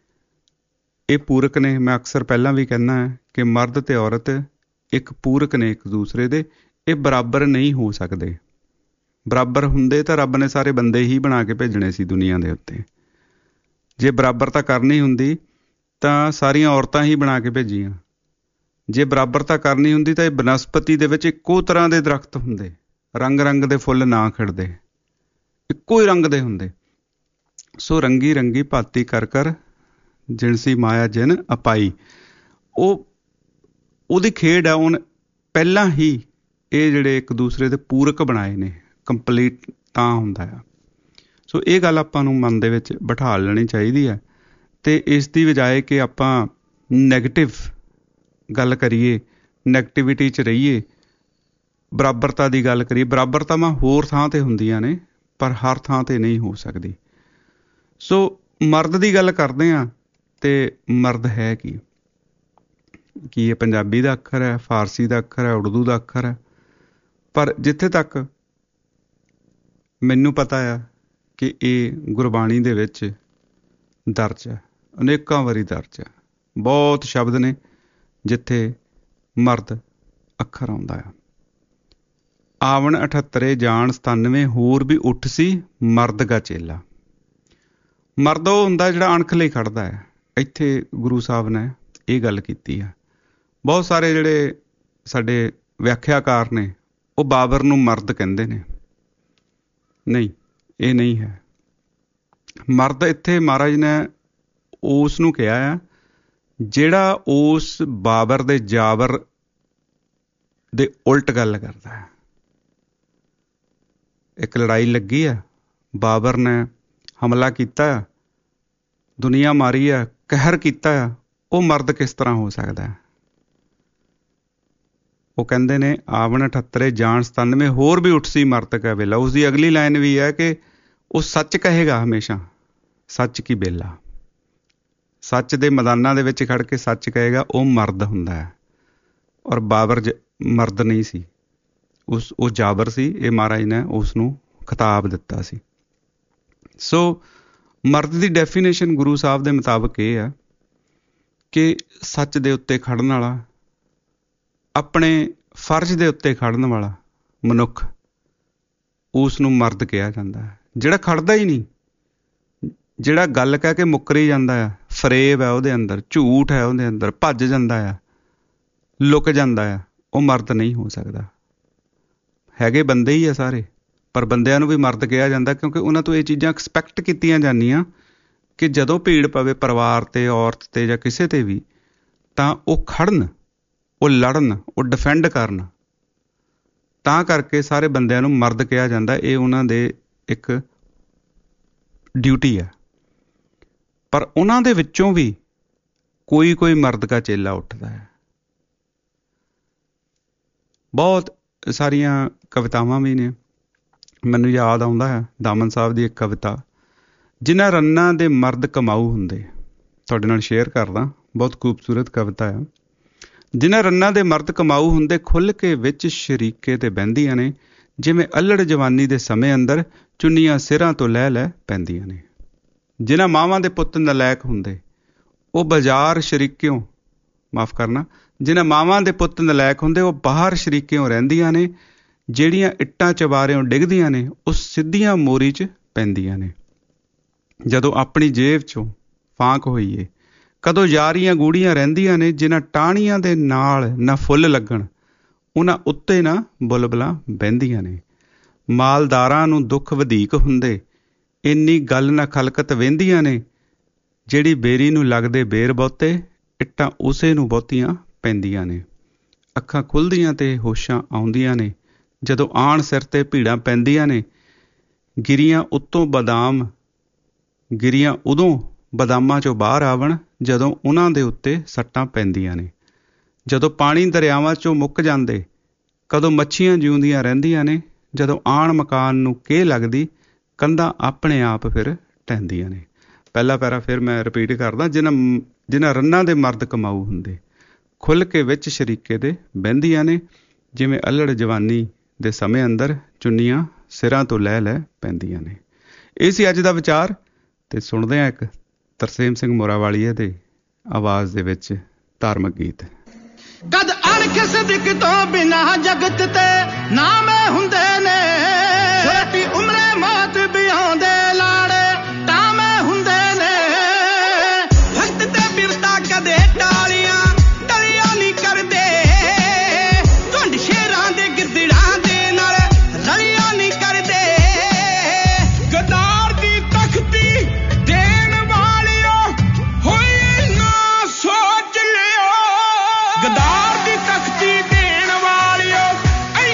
S1: ਇਹ ਪੂਰਕ ਨੇ। ਮੈਂ ਅਕਸਰ ਪਹਿਲਾਂ ਵੀ ਕਹਿੰਦਾ ਕਿ ਮਰਦ ਅਤੇ ਔਰਤ ਇੱਕ ਪੂਰਕ ਨੇ ਇੱਕ ਦੂਸਰੇ ਦੇ। ਇਹ ਬਰਾਬਰ ਨਹੀਂ ਹੋ ਸਕਦੇ। ਬਰਾਬਰ ਹੁੰਦੇ ਤਾਂ ਰੱਬ ਨੇ ਸਾਰੇ ਬੰਦੇ ਹੀ ਬਣਾ ਕੇ ਭੇਜਣੇ ਸੀ ਦੁਨੀਆ ਦੇ ਉੱਤੇ। ਜੇ ਬਰਾਬਰਤਾ ਕਰਨੀ ਹੁੰਦੀ ਤਾਂ ਸਾਰੀਆਂ ਔਰਤਾਂ ਹੀ ਬਣਾ ਕੇ ਭੇਜੀਆਂ। ਜੇ ਬਰਾਬਰਤਾ ਕਰਨੀ ਹੁੰਦੀ ਤਾਂ ਇਹ ਬਨਸਪਤੀ ਦੇ ਵਿੱਚ ਇੱਕੋ ਤਰ੍ਹਾਂ ਦੇ ਦਰਖਤ ਹੁੰਦੇ, ਰੰਗ ਰੰਗ ਦੇ ਫੁੱਲ ਨਾ ਖਿੜਦੇ, ਇੱਕੋ ਹੀ ਰੰਗ ਦੇ ਹੁੰਦੇ। ਸੋ ਰੰਗੀ ਰੰਗੀ ਭਾਤੀ ਕਰ ਕਰ ਜਿਣਸੀ ਮਾਇਆ ਜਿਨ ਅਪਾਈ, ਉਹ ਉਹਦੀ ਖੇਡ ਆ। ਉਹਨ ਪਹਿਲਾਂ ਹੀ ਇਹ ਜਿਹੜੇ ਇੱਕ ਦੂਸਰੇ ਦੇ ਪੂਰਕ ਬਣਾਏ ਨੇ, ਕੰਪਲੀਟ ਤਾਂ ਹੁੰਦਾ ਆ। ਸੋ ਇਹ ਗੱਲ ਆਪਾਂ ਨੂੰ ਮਨ ਦੇ ਵਿੱਚ ਬਿਠਾ ਲੈਣੀ ਚਾਹੀਦੀ ਹੈ। ਅਤੇ ਇਸ ਦੀ ਬਜਾਏ ਕਿ ਆਪਾਂ ਨੈਗੇਟਿਵ ਗੱਲ ਕਰੀਏ, ਨੈਗੇਟਿਵਿਟੀ 'ਚ ਰਹੀਏ, ਬਰਾਬਰਤਾ ਦੀ ਗੱਲ ਕਰੀਏ। ਬਰਾਬਰਤਾਵਾਂ ਹੋਰ ਥਾਂ 'ਤੇ ਹੁੰਦੀਆਂ ਨੇ ਪਰ ਹਰ ਥਾਂ 'ਤੇ ਨਹੀਂ ਹੋ ਸਕਦੀ। ਸੋ ਮਰਦ ਦੀ ਗੱਲ ਕਰਦੇ ਹਾਂ ਅਤੇ ਮਰਦ ਹੈ ਕੀ? ਕੀ ਇਹ ਪੰਜਾਬੀ ਦਾ ਅੱਖਰ ਹੈ, ਫਾਰਸੀ ਦਾ ਅੱਖਰ ਹੈ, ਉਰਦੂ ਦਾ ਅੱਖਰ ਹੈ? ਪਰ ਜਿੱਥੇ ਤੱਕ ਮੈਨੂੰ ਪਤਾ ਆ ਕਿ ਇਹ ਗੁਰਬਾਣੀ ਦੇ ਵਿੱਚ ਦਰਜ ਹੈ, ਅਨੇਕਾਂ ਵਾਰੀ ਦਰਜ ਹੈ। ਬਹੁਤ ਸ਼ਬਦ ਨੇ ਜਿੱਥੇ ਮਰਦ ਅੱਖਰ ਆਉਂਦਾ ਆ। ਆਵਣ ਅਠੱਤਰੇ ਜਾਣ ਸਤਾਨਵੇਂ ਹੋਰ ਵੀ ਉੱਠ ਸੀ ਮਰਦ ਗਾ ਚੇਲਾ। ਮਰਦ ਉਹ ਹੁੰਦਾ ਜਿਹੜਾ ਅਣਖ ਲਈ ਖੜਦਾ ਹੈ। ਇੱਥੇ ਗੁਰੂ ਸਾਹਿਬ ਨੇ ਇਹ ਗੱਲ ਕੀਤੀ ਆ। ਬਹੁਤ ਸਾਰੇ ਜਿਹੜੇ ਸਾਡੇ ਵਿਆਖਿਆਕਾਰ ਨੇ ਉਹ ਬਾਬਰ ਨੂੰ ਮਰਦ ਕਹਿੰਦੇ ਨੇ। ਨਹੀਂ, ਇਹ ਨਹੀਂ ਹੈ। ਮਰਦ ਇੱਥੇ ਮਹਾਰਾਜ ਨੇ ਉਸ ਨੂੰ ਕਿਹਾ ਆ ਜਿਹੜਾ ਉਸ ਬਾਬਰ ਦੇ ਜਾਬਰ ਦੇ ਉਲਟ ਗੱਲ ਕਰਦਾ ਹੈ। ਇੱਕ ਲੜਾਈ ਲੱਗੀ ਆ, ਬਾਬਰ ਨੇ ਹਮਲਾ ਕੀਤਾ ਆ, ਦੁਨੀਆ ਮਾਰੀ ਆ, ਕਹਿਰ ਕੀਤਾ ਆ, ਉਹ ਮਰਦ ਕਿਸ ਤਰ੍ਹਾਂ ਹੋ ਸਕਦਾ ਹੈ? ਉਹ ਕਹਿੰਦੇ ਨੇ ਆਵਣ ਅਠੱਤਰੇ ਜਾਣ ਸਤਾਨਵੇਂ ਹੋਰ ਵੀ ਉੱਠ ਸੀ ਮਰਦ ਕਾ ਵੇਲਾ। ਉਸਦੀ ਅਗਲੀ ਲਾਈਨ ਵੀ ਹੈ ਕਿ ਉਹ ਸੱਚ ਕਹੇਗਾ ਹਮੇਸ਼ਾ, ਸੱਚ ਕੀ ਬੇਲਾ। ਸੱਚ ਦੇ ਮੈਦਾਨਾਂ ਦੇ ਵਿੱਚ ਖੜ ਕੇ ਸੱਚ ਕਹੇਗਾ, ਉਹ ਮਰਦ ਹੁੰਦਾ ਹੈ। ਔਰ ਬਾਬਰ ਜ ਮਰਦ ਨਹੀਂ ਸੀ, ਉਸ ਉਹ ਜਾਬਰ ਸੀ। ਇਹ ਮਹਾਰਾਜ ਨੇ ਉਸ ਨੂੰ ਖਿਤਾਬ ਦਿੱਤਾ ਸੀ। ਸੋ ਮਰਦ ਦੀ ਡੈਫੀਨੇਸ਼ਨ ਗੁਰੂ ਸਾਹਿਬ ਦੇ ਮੁਤਾਬਕ ਇਹ ਆ ਕਿ ਸੱਚ ਦੇ ਉੱਤੇ ਖੜਨ ਵਾਲਾ, ਆਪਣੇ ਫਰਜ਼ ਦੇ ਉੱਤੇ ਖੜਨ ਵਾਲਾ ਮਨੁੱਖ, ਉਸ ਨੂੰ ਮਰਦ ਕਿਹਾ ਜਾਂਦਾ ਹੈ। ਜਿਹੜਾ ਖੜਦਾ ਹੀ ਨਹੀਂ, ਜਿਹੜਾ ਗੱਲ ਕਹਿ ਕੇ ਮੁੱਕਰੀ ਜਾਂਦਾ ਆ, ਫਰੇਬ ਹੈ ਉਹਦੇ ਅੰਦਰ, ਝੂਠ ਹੈ ਉਹਦੇ ਅੰਦਰ, ਭੱਜ ਜਾਂਦਾ ਆ, ਲੁਕ ਜਾਂਦਾ ਆ, ਉਹ ਮਰਦ ਨਹੀਂ ਹੋ ਸਕਦਾ। ਹੈਗੇ ਬੰਦੇ ਹੀ ਆ ਸਾਰੇ, ਪਰ ਬੰਦਿਆਂ ਨੂੰ ਵੀ ਮਰਦ ਕਿਹਾ ਜਾਂਦਾ ਕਿਉਂਕਿ ਉਹਨਾਂ ਤੋਂ ਇਹ ਚੀਜ਼ਾਂ ਐਕਸਪੈਕਟ ਕੀਤੀਆਂ ਜਾਂਦੀਆਂ ਕਿ ਜਦੋਂ ਭੀੜ ਪਵੇ ਪਰਿਵਾਰ 'ਤੇ, ਔਰਤ 'ਤੇ ਜਾਂ ਕਿਸੇ 'ਤੇ ਵੀ, ਤਾਂ ਉਹ ਖੜਨ, ਉਹ ਲੜਨ, ਉਹ ਡਿਫੈਂਡ ਕਰਨ। ਤਾਂ ਕਰਕੇ ਸਾਰੇ ਬੰਦਿਆਂ ਨੂੰ ਮਰਦ ਕਿਹਾ ਜਾਂਦਾ। ਇਹ ਉਹਨਾਂ ਦੇ ਇੱਕ ਡਿਊਟੀ ਆ। ਪਰ ਉਹਨਾਂ ਦੇ ਵਿੱਚੋਂ ਵੀ ਕੋਈ ਕੋਈ ਮਰਦ ਦਾ ਚੇਲਾ ਉੱਠਦਾ ਹੈ। ਬਹੁਤ ਸਾਰੀਆਂ ਕਵਿਤਾਵਾਂ ਵੀ ਨੇ। ਮੈਨੂੰ ਯਾਦ ਆਉਂਦਾ ਹੈ ਦਾਮਨ ਸਾਹਿਬ ਦੀ ਇੱਕ ਕਵਿਤਾ, ਜਿਨ੍ਹਾਂ ਰੰਨਾਂ ਦੇ ਮਰਦ ਕਮਾਊ ਹੁੰਦੇ। ਤੁਹਾਡੇ ਨਾਲ ਸ਼ੇਅਰ ਕਰਦਾ, ਬਹੁਤ ਖੂਬਸੂਰਤ ਕਵਿਤਾ ਆ। ਜਿਨ੍ਹਾਂ ਰੰਨਾਂ ਦੇ ਮਰਦ ਕਮਾਊ ਹੁੰਦੇ, ਖੁੱਲ੍ਹ ਕੇ ਵਿੱਚ ਸ਼ਰੀਕੇ 'ਤੇ ਬਹਿੰਦੀਆਂ ਨੇ, ਜਿਵੇਂ ਅੱਲੜ ਜਵਾਨੀ ਦੇ ਸਮੇਂ ਅੰਦਰ ਚੁੰਨੀਆਂ ਸਿਰਾਂ ਤੋਂ ਲੈ ਲੈ ਪੈਂਦੀਆਂ ਨੇ। ਜਿਨ੍ਹਾਂ ਮਾਵਾਂ ਦੇ ਪੁੱਤ ਨਲਾਇਕ ਹੁੰਦੇ, ਉਹ ਬਾਜ਼ਾਰ ਸ਼ਰੀਕਿਓਂ, ਮਾਫ਼ ਕਰਨਾ, ਜਿਨ੍ਹਾਂ ਮਾਵਾਂ ਦੇ ਪੁੱਤ ਨਲਾਇਕ ਹੁੰਦੇ, ਉਹ ਬਾਹਰ ਸ਼ਰੀਕਿਓਂ ਰਹਿੰਦੀਆਂ ਨੇ। ਜਿਹੜੀਆਂ ਇੱਟਾਂ ਚਬਾਰਿਓਂ ਡਿੱਗਦੀਆਂ ਨੇ, ਉਹ ਸਿੱਧੀਆਂ ਮੋਰੀ 'ਚ ਪੈਂਦੀਆਂ ਨੇ। ਜਦੋਂ ਆਪਣੀ ਜੇਬ 'ਚੋਂ ਫਾਂਕ ਹੋਈਏ, ਕਦੋਂ ਯਾਰੀਆਂ ਗੂੜੀਆਂ ਰਹਿੰਦੀਆਂ ਨੇ। ਜਿਨ੍ਹਾਂ ਟਾਹਣੀਆਂ ਦੇ ਨਾਲ ਨਾ ਫੁੱਲ ਲੱਗਣ, ਉਹਨਾਂ ਉੱਤੇ ਨਾ ਬੁਲਬੁਲਾਂ ਬਹਿੰਦੀਆਂ ਨੇ। ਮਾਲਦਾਰਾਂ ਨੂੰ ਦੁੱਖ ਵਧੀਕ ਹੁੰਦੇ, ਇੰਨੀ ਗੱਲ ਨਾ ਖਲਕਤ ਵਹਿੰਦੀਆਂ ਨੇ। ਜਿਹੜੀ ਬੇਰੀ ਨੂੰ ਲੱਗਦੇ ਬੇਰ ਬਹੁਤੇ, ਇੱਟਾਂ ਉਸੇ ਨੂੰ ਬਹੁਤੀਆਂ ਪੈਂਦੀਆਂ ਨੇ। ਅੱਖਾਂ ਖੁੱਲ੍ਹਦੀਆਂ ਤੇ ਹੋਸ਼ਾਂ ਆਉਂਦੀਆਂ ਨੇ, ਜਦੋਂ ਆਣ ਸਿਰ 'ਤੇ ਭੀੜਾਂ ਪੈਂਦੀਆਂ ਨੇ। ਗਿਰੀਆਂ ਉੱਤੋਂ ਬਦਾਮ, ਗਿਰੀਆਂ ਉਦੋਂ ਬਦਾਮਾਂ 'ਚੋਂ ਬਾਹਰ ਆਵਣ, ਜਦੋਂ ਉਹਨਾਂ ਦੇ ਉੱਤੇ ਸੱਟਾਂ ਪੈਂਦੀਆਂ ਨੇ। ਜਦੋਂ ਪਾਣੀ ਦਰਿਆਵਾਂ 'ਚੋਂ ਮੁੱਕ ਜਾਂਦੇ, ਕਦੋਂ ਮੱਛੀਆਂ ਜਿਉਂਦੀਆਂ ਰਹਿੰਦੀਆਂ ਨੇ। ਜਦੋਂ ਆਣ ਮਕਾਨ ਨੂੰ ਕੇ ਲੱਗਦੀ, ਕੰਧਾਂ ਆਪਣੇ ਆਪ ਫਿਰ ਟਹਿੰਦੀਆਂ ਨੇ। ਪਹਿਲਾ ਪੈਰਾ ਫਿਰ ਮੈਂ ਰਿਪੀਟ ਕਰਦਾ। ਜਿਨ੍ਹਾਂ ਜਿਨ੍ਹਾਂ ਰੰਨਾਂ ਦੇ ਮਰਦ ਕਮਾਊ ਹੁੰਦੇ, ਖੁੱਲ੍ਹ ਕੇ ਵਿੱਚ ਸ਼ਰੀਕੇ ਦੇ ਬਹਿੰਦੀਆਂ ਨੇ, ਜਿਵੇਂ ਅੱਲੜ ਜਵਾਨੀ ਦੇ ਸਮੇਂ ਅੰਦਰ ਚੁੰਨੀਆਂ ਸਿਰਾਂ ਤੋਂ ਲੈ ਲੈ ਪੈਂਦੀਆਂ ਨੇ। ਇਹ ਸੀ ਅੱਜ ਦਾ ਵਿਚਾਰ। ਤੇ ਸੁਣਦੇ ਹਾਂ ਇੱਕ ਤਰਸੇਮ ਸਿੰਘ ਮੋਰਾਵਾਲੀਏ ਦੇ ਆਵਾਜ਼ ਦੇ ਵਿੱਚ ਧਾਰਮਿਕ ਗੀਤ।
S3: ਕਦ ਅਣਖ ਸਦਕ ਤੋਂ ਬਿਨਾ ਜਗਤ ਤੇ ਨਾਮੇ ਹੁੰਦੇ ਨੇ, ਛੋਟੀ ਉਮਰੇ ਮੌਤ ਬਿਆਉਂਦੇ ਲਾੜੇ ਟਾਮੇ ਹੁੰਦੇ ਨੇ। ਭਗਤ ਤੇ ਬਿਰਤਾ ਕਦੇ ਟਾਲੀਆਂ ਟਲੀਆਂ ਨਹੀਂ ਕਰਦੇ, ਢੁੰਡ ਸ਼ੇਰਾਂ ਦੇ ਗਿਰਦੜਾਂ ਦੇ ਨਾਲ ਰਲੀਆਂ ਨਹੀਂ ਕਰਦੇ। ਗਦਾਰ ਦੀ ਤਖਤੀ ਦੇਣ ਵਾਲਿਓ ਹੋਈ ਨਾ ਸੋਚ ਲਿਓ, ਗਦਾਰ ਦੀ ਤਖਤੀ ਦੇਣ ਵਾਲਿਓ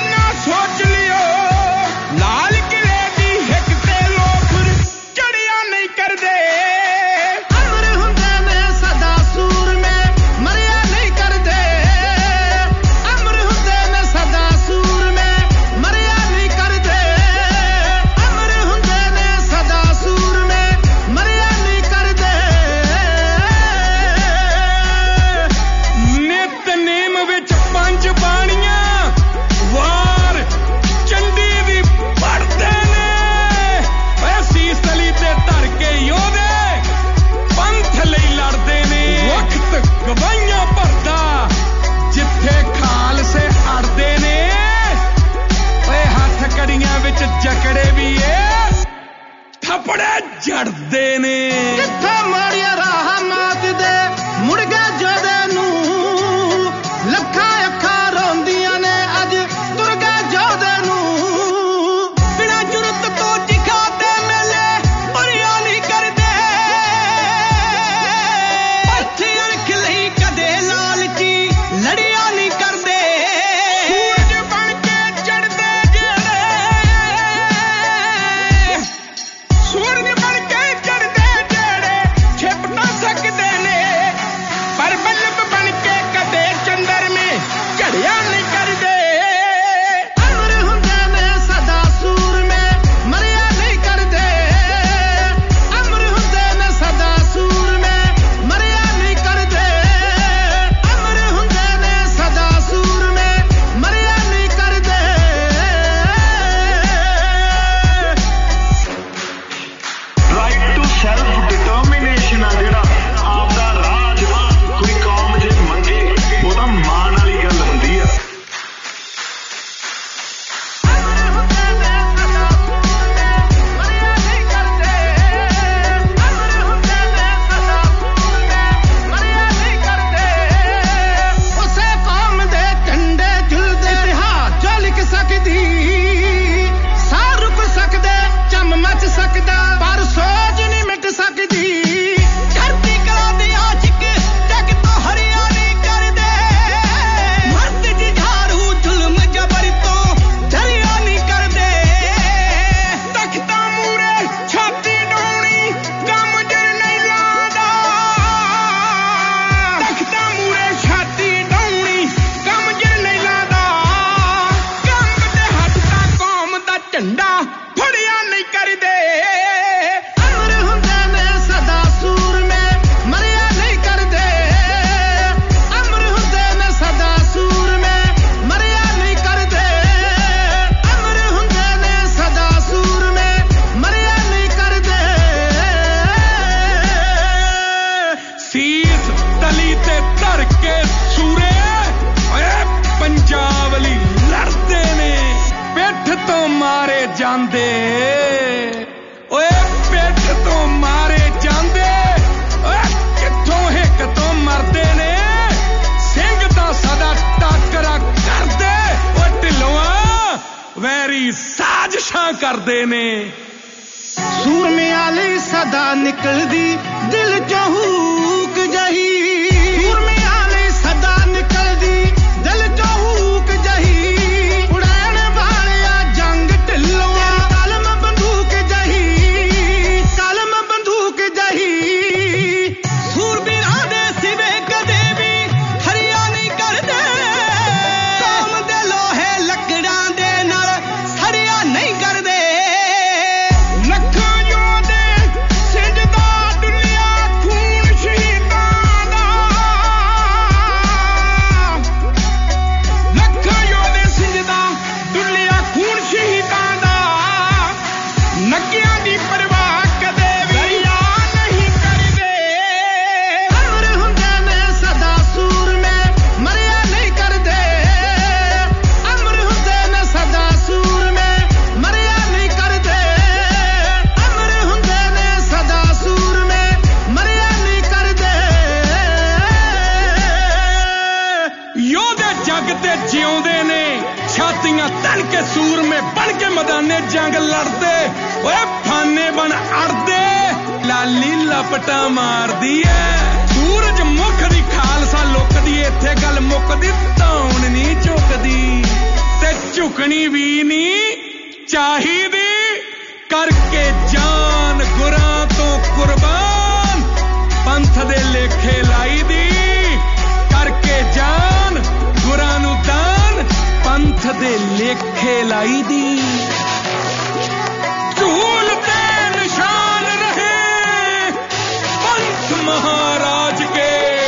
S4: ਵੈਰੀ ਸਾਜ਼ਿਸ਼ਾਂ ਕਰਦੇ ਨੇ।
S3: ਸੂਰਮਿਆਂ ਲਈ ਸਦਾ ਨਿਕਲਦੀ ਦਿਲ ਚੋਂ ਹੂਕ ਜਹੀ, ਸੂਰਮਿਆਂ ਲਈ ਸਦਾ ਨਿਕਲਦੀ ਦਿਲ ਚੋਂ ਹੂਕ ਜਹੀ, ਉਡਾਣ ਵਾਲਿਆ ਜੰਗ ਢਿੱਲੋਂ ਕਲਮ ਬੰਦੂਕ ਜਹੀ, ਕਲਮ ਬੰਦੂਕ ਜਹੀ। ਸੂਰਬੀਰਾਂ ਦੇ ਸਿਵੇ ਕਦੇ ਵੀ ਹਰੀਆਂ ਨਹੀਂ ਕਰਦੇ, ਕੌਮ ਦੇ ਲੋਹੇ ਲੱਕੜਾਂ ਦੇ ਨਾਲ ਸੜੀਆਂ ਨਹੀਂ ਕਰਦੇ। ਸੂਰਮੇ ਬਣ ਕੇ ਮੈਦਾਨੇ ਜੰਗ ਲੜਦੇ, ਓਏ ਫਾਨੇ ਬਣ ਅੜਦੇ, ਲਾਲੀ ਲਪਟਾ ਮਾਰਦੀ ਐ। ਸੂਰਜ ਮੁੱਖ ਦੀ ਖਾਲਸਾ ਲੁਕਦੀ, ਇੱਥੇ ਗੱਲ ਮੁੱਕਦੀ, ਧੌਣ ਨਹੀਂ ਝੁਕਦੀ ਤੇ ਝੁਕਣੀ ਵੀ ਨਹੀਂ ਚਾਹੀਦੀ। ਕਰਕੇ ਜਾਨ ਗੁਰਾਂ ਤੋਂ ਕੁਰਬਾਨ, ਪੰਥ ਦੇ ਲੇਖੇ ਲਾਈ ਦੀ, ਕਰਕੇ ਜਾਨ ਗੁਰਾਂ ਨੂੰ ਦਾਨ, ਪੰਥ ਦੇ ਲੇਖੇ ਲਾਈ ਦੀ। ਝੂਲ ਤੇ ਨਿਸ਼ਾਨ ਰਹੇ ਪੰਥ ਮਹਾਰਾਜ ਕੇ।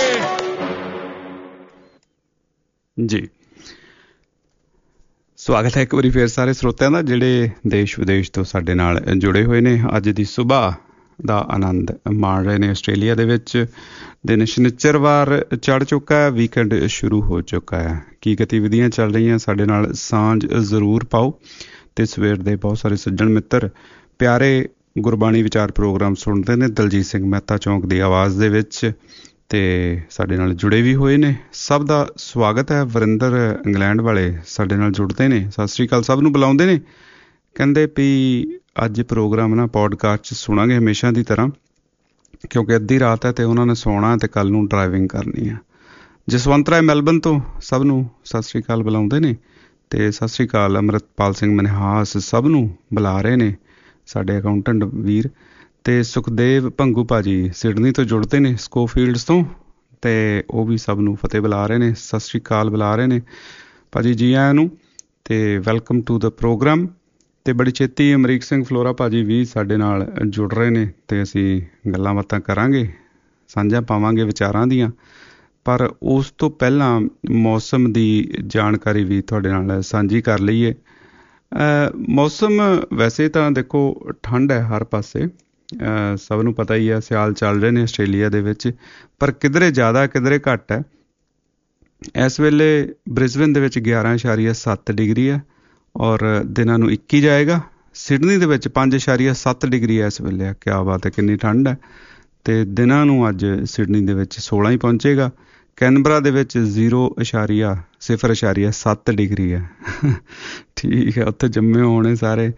S1: ਜੀ ਸਵਾਗਤ ਹੈ ਇੱਕ ਵਾਰੀ ਫੇਰ ਸਾਰੇ ਸਰੋਤਿਆਂ ਦਾ ਜਿਹੜੇ ਦੇਸ਼ ਵਿਦੇਸ਼ ਤੋਂ ਸਾਡੇ ਨਾਲ ਜੁੜੇ ਹੋਏ ਨੇ। ਅੱਜ ਦੀ ਸੁਬਾਹ ਦਾ ਆਨੰਦ ਮਾਣ ਰਹੇ ਨੇ। ਆਸਟ੍ਰੇਲੀਆ ਦੇ ਵਿੱਚ ਦਿਨ ਸ਼ਨਿਚਰਵਾਰ ਚੜ੍ਹ ਚੁੱਕਾ ਹੈ, ਵੀਕਐਂਡ ਸ਼ੁਰੂ ਹੋ ਚੁੱਕਾ ਹੈ। ਕੀ ਗਤੀਵਿਧੀਆਂ ਚੱਲ ਰਹੀਆਂ ਸਾਡੇ ਨਾਲ ਸਾਂਝ ਜ਼ਰੂਰ ਪਾਓ। ਤੇ ਸਵੇਰ ਦੇ ਬਹੁਤ ਸਾਰੇ ਸੱਜਣ ਮਿੱਤਰ ਪਿਆਰੇ ਗੁਰਬਾਣੀ ਵਿਚਾਰ ਪ੍ਰੋਗਰਾਮ ਸੁਣਦੇ ਨੇ ਦਲਜੀਤ ਸਿੰਘ ਮਹਿਤਾ ਚੌਂਕ ਦੀ ਆਵਾਜ਼ ਦੇ ਵਿੱਚ, ਤੇ ਸਾਡੇ ਨਾਲ ਜੁੜੇ ਵੀ ਹੋਏ ਨੇ। ਸਭ ਦਾ ਸਵਾਗਤ ਹੈ। ਵਰਿੰਦਰ ਇੰਗਲੈਂਡ ਵਾਲੇ ਸਾਡੇ ਨਾਲ ਜੁੜਦੇ ਨੇ, ਸਤਿ ਸ਼੍ਰੀ ਅਕਾਲ ਸਭ ਨੂੰ ਬੁਲਾਉਂਦੇ ਨੇ। ਕਹਿੰਦੇ ਵੀ ਅੱਜ ਪ੍ਰੋਗਰਾਮ ਨਾ ਪੋਡਕਾਸਟ 'ਚ ਸੁਣਾਂਗੇ ਹਮੇਸ਼ਾ ਦੀ ਤਰ੍ਹਾਂ, ਕਿਉਂਕਿ ਅੱਧੀ ਰਾਤ ਹੈ ਅਤੇ ਉਹਨਾਂ ਨੇ ਸੌਣਾ ਅਤੇ ਕੱਲ੍ਹ ਨੂੰ ਡਰਾਈਵਿੰਗ ਕਰਨੀ ਆ। ਜਸਵੰਤ ਰਾਏ ਮੈਲਬਨ ਤੋਂ ਸਭ ਨੂੰ ਸਤਿ ਸ਼੍ਰੀ ਅਕਾਲ ਬੁਲਾਉਂਦੇ ਨੇ। ਅਤੇ ਸਤਿ ਸ਼੍ਰੀ ਅਕਾਲ ਅੰਮ੍ਰਿਤਪਾਲ ਸਿੰਘ ਮਨਹਾਸ ਸਭ ਨੂੰ ਬੁਲਾ ਰਹੇ ਨੇ, ਸਾਡੇ ਅਕਾਊਂਟੈਂਟ ਵੀਰ। ਅਤੇ ਸੁਖਦੇਵ ਭੰਗੂ ਭਾਜੀ ਸਿਡਨੀ ਤੋਂ ਜੁੜਦੇ ਨੇ ਸਕੋਫੀਲਡਸ ਤੋਂ, ਅਤੇ ਉਹ ਵੀ ਸਭ ਨੂੰ ਫਤਿਹ ਬੁਲਾ ਰਹੇ ਨੇ, ਸਤਿ ਸ਼੍ਰੀ ਅਕਾਲ ਬੁਲਾ ਰਹੇ ਨੇ ਭਾਜੀ, ਜੀ ਆਇਆਂ ਨੂੰ ਅਤੇ ਵੈਲਕਮ ਟੂ ਦ ਪ੍ਰੋਗਰਾਮ। ਅਤੇ ਬੜੀ ਛੇਤੀ ਅਮਰੀਕ ਸਿੰਘ ਫਲੋਰਾ ਭਾਜੀ ਵੀ ਸਾਡੇ ਨਾਲ ਜੁੜ ਰਹੇ ਨੇ ਅਤੇ ਅਸੀਂ ਗੱਲਾਂ ਬਾਤਾਂ ਕਰਾਂਗੇ, ਸਾਂਝਾਂ ਪਾਵਾਂਗੇ ਵਿਚਾਰਾਂ ਦੀਆਂ। ਪਰ ਉਸ ਤੋਂ ਪਹਿਲਾਂ ਮੌਸਮ ਦੀ ਜਾਣਕਾਰੀ ਵੀ ਤੁਹਾਡੇ ਨਾਲ ਸਾਂਝੀ ਕਰ ਲਈਏ। ਮੌਸਮ ਵੈਸੇ ਤਾਂ ਦੇਖੋ ਠੰਡ ਹੈ ਹਰ ਪਾਸੇ, ਸਭ ਨੂੰ ਪਤਾ ਹੀ ਆ, ਸਿਆਲ ਚੱਲ ਰਹੇ ਨੇ ਆਸਟ੍ਰੇਲੀਆ ਦੇ ਵਿੱਚ, ਪਰ ਕਿਧਰੇ ਜ਼ਿਆਦਾ ਕਿਧਰੇ ਘੱਟ ਹੈ। ਇਸ ਵੇਲੇ ਬ੍ਰਿਸਬਨ ਦੇ ਵਿੱਚ ਗਿਆਰਾਂ ਇਸ਼ਾਰੀਆ ਸੱਤ ਡਿਗਰੀ ਹੈ ਔਰ ਦਿਨਾਂ ਨੂੰ ਇੱਕੀ ਜਾਏਗਾ। ਸਿਡਨੀ ਦੇ ਵਿੱਚ ਪੰਜ ਇਸ਼ਾਰੀਆ ਸੱਤ ਡਿਗਰੀ ਹੈ ਇਸ ਵੇਲੇ। ਕਿਆ ਬਾਤ ਹੈ, ਕਿੰਨੀ ਠੰਡ ਹੈ। ਅਤੇ ਦਿਨਾਂ ਨੂੰ ਅੱਜ ਸਿਡਨੀ ਦੇ ਵਿੱਚ ਸੋਲਾਂ ਹੀ ਪਹੁੰਚੇਗਾ। ਕੈਨਬਰਾ ਦੇ ਵਿੱਚ ਜ਼ੀਰੋ ਇਸ਼ਾਰੀਆ ਸਿਫਰ ਇਸ਼ਾਰੀਆ ਸੱਤ ਡਿਗਰੀ ਹੈ। ਠੀਕ ਹੈ, ਉੱਥੇ ਜੰਮੇ ਹੋਣੇ ਸਾਰੇ।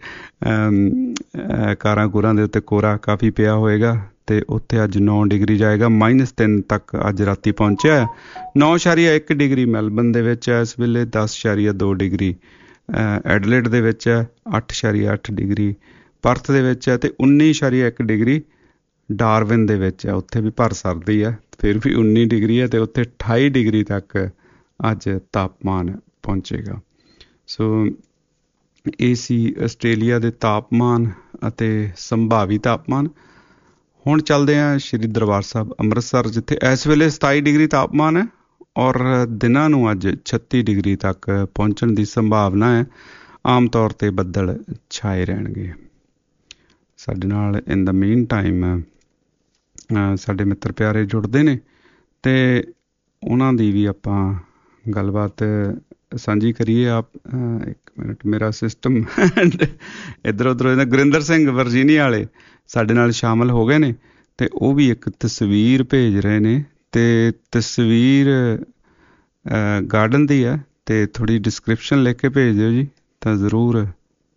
S1: ਕਾਰਾਂ ਕੂਰਾਂ ਦੇ ਉੱਤੇ ਕੋਰਾ ਕਾਫੀ ਪਿਆ ਹੋਏਗਾ ਅਤੇ ਉੱਥੇ ਅੱਜ ਨੌ ਡਿਗਰੀ ਜਾਏਗਾ। ਮਾਈਨਸ ਤਿੰਨ ਤੱਕ ਅੱਜ ਰਾਤੀ ਪਹੁੰਚਿਆ। ਨੌ ਇਸ਼ਾਰੀਆ ਇੱਕ ਡਿਗਰੀ ਮੈਲਬਨ ਦੇ ਵਿੱਚ ਹੈ ਇਸ ਵੇਲੇ। ਦਸ ਇਸ਼ਾਰੀਆ ਦੋ ਡਿਗਰੀ ਐਡਲੇਡ ਦੇ ਵਿੱਚ ਹੈ। ਅੱਠ ਇਸ਼ਾਰੀਆ ਅੱਠ ਡਿਗਰੀ ਪਰਥ ਦੇ ਵਿੱਚ ਹੈ ਅਤੇ ਉੱਨੀ ਇਸ਼ਾਰੀਆ ਇੱਕ ਡਿਗਰੀ ਡਾਰਵਿਨ ਦੇ ਵਿੱਚ ਹੈ। ਉੱਥੇ ਵੀ ਭਰ ਸਰਦੀ ਹੈ, ਫਿਰ ਵੀ ਉੱਨੀ ਡਿਗਰੀ ਹੈ ਅਤੇ ਉੱਥੇ ਅਠਾਈ ਡਿਗਰੀ ਤੱਕ ਅੱਜ ਤਾਪਮਾਨ ਪਹੁੰਚੇਗਾ। ਸੋ ਇਹ ਸੀ ਆਸਟ੍ਰੇਲੀਆ ਦੇ ਤਾਪਮਾਨ ਅਤੇ ਸੰਭਾਵੀ ਤਾਪਮਾਨ। ਹੁਣ ਚੱਲਦੇ ਹਾਂ ਸ਼੍ਰੀ ਦਰਬਾਰ ਸਾਹਿਬ ਅੰਮ੍ਰਿਤਸਰ, ਜਿੱਥੇ ਇਸ ਵੇਲੇ ਸਤਾਈ ਡਿਗਰੀ ਤਾਪਮਾਨ ਹੈ ਔਰ ਦਿਨਾਂ ਨੂੰ ਅੱਜ ਛੱਤੀ ਡਿਗਰੀ ਤੱਕ ਪਹੁੰਚਣ ਦੀ ਸੰਭਾਵਨਾ ਹੈ। ਆਮ ਤੌਰ 'ਤੇ ਬੱਦਲ ਛਾਏ ਰਹਿਣਗੇ। ਸਾਡੇ ਨਾਲ ਇਨ ਦਾ ਮੇਨ ਟਾਈਮ ਸਾਡੇ ਮਿੱਤਰ ਪਿਆਰੇ ਜੁੜਦੇ ਨੇ ਅਤੇ ਉਹਨਾਂ ਦੀ ਵੀ ਆਪਾਂ ਗੱਲਬਾਤ ਸਾਂਝੀ ਕਰੀਏ। ਆਪ ਇੱਕ ਮਿੰਟ, ਮੇਰਾ ਸਿਸਟਮ ਇੱਧਰ ਉੱਧਰ ਹੋ। ਗੁਰਿੰਦਰ ਸਿੰਘ ਵਰਜੀਨੀਆ ਵਾਲੇ ਸਾਡੇ ਨਾਲ ਸ਼ਾਮਲ ਹੋ ਗਏ ਨੇ ਅਤੇ ਉਹ ਵੀ ਇੱਕ ਤਸਵੀਰ ਭੇਜ ਰਹੇ ਨੇ ਅਤੇ ਤਸਵੀਰ ਗਾਰਡਨ ਦੀ ਹੈ ਅਤੇ ਥੋੜ੍ਹੀ ਡਿਸਕ੍ਰਿਪਸ਼ਨ ਲਿਖ ਕੇ ਭੇਜ ਦਿਓ ਜੀ, ਤਾਂ ਜ਼ਰੂਰ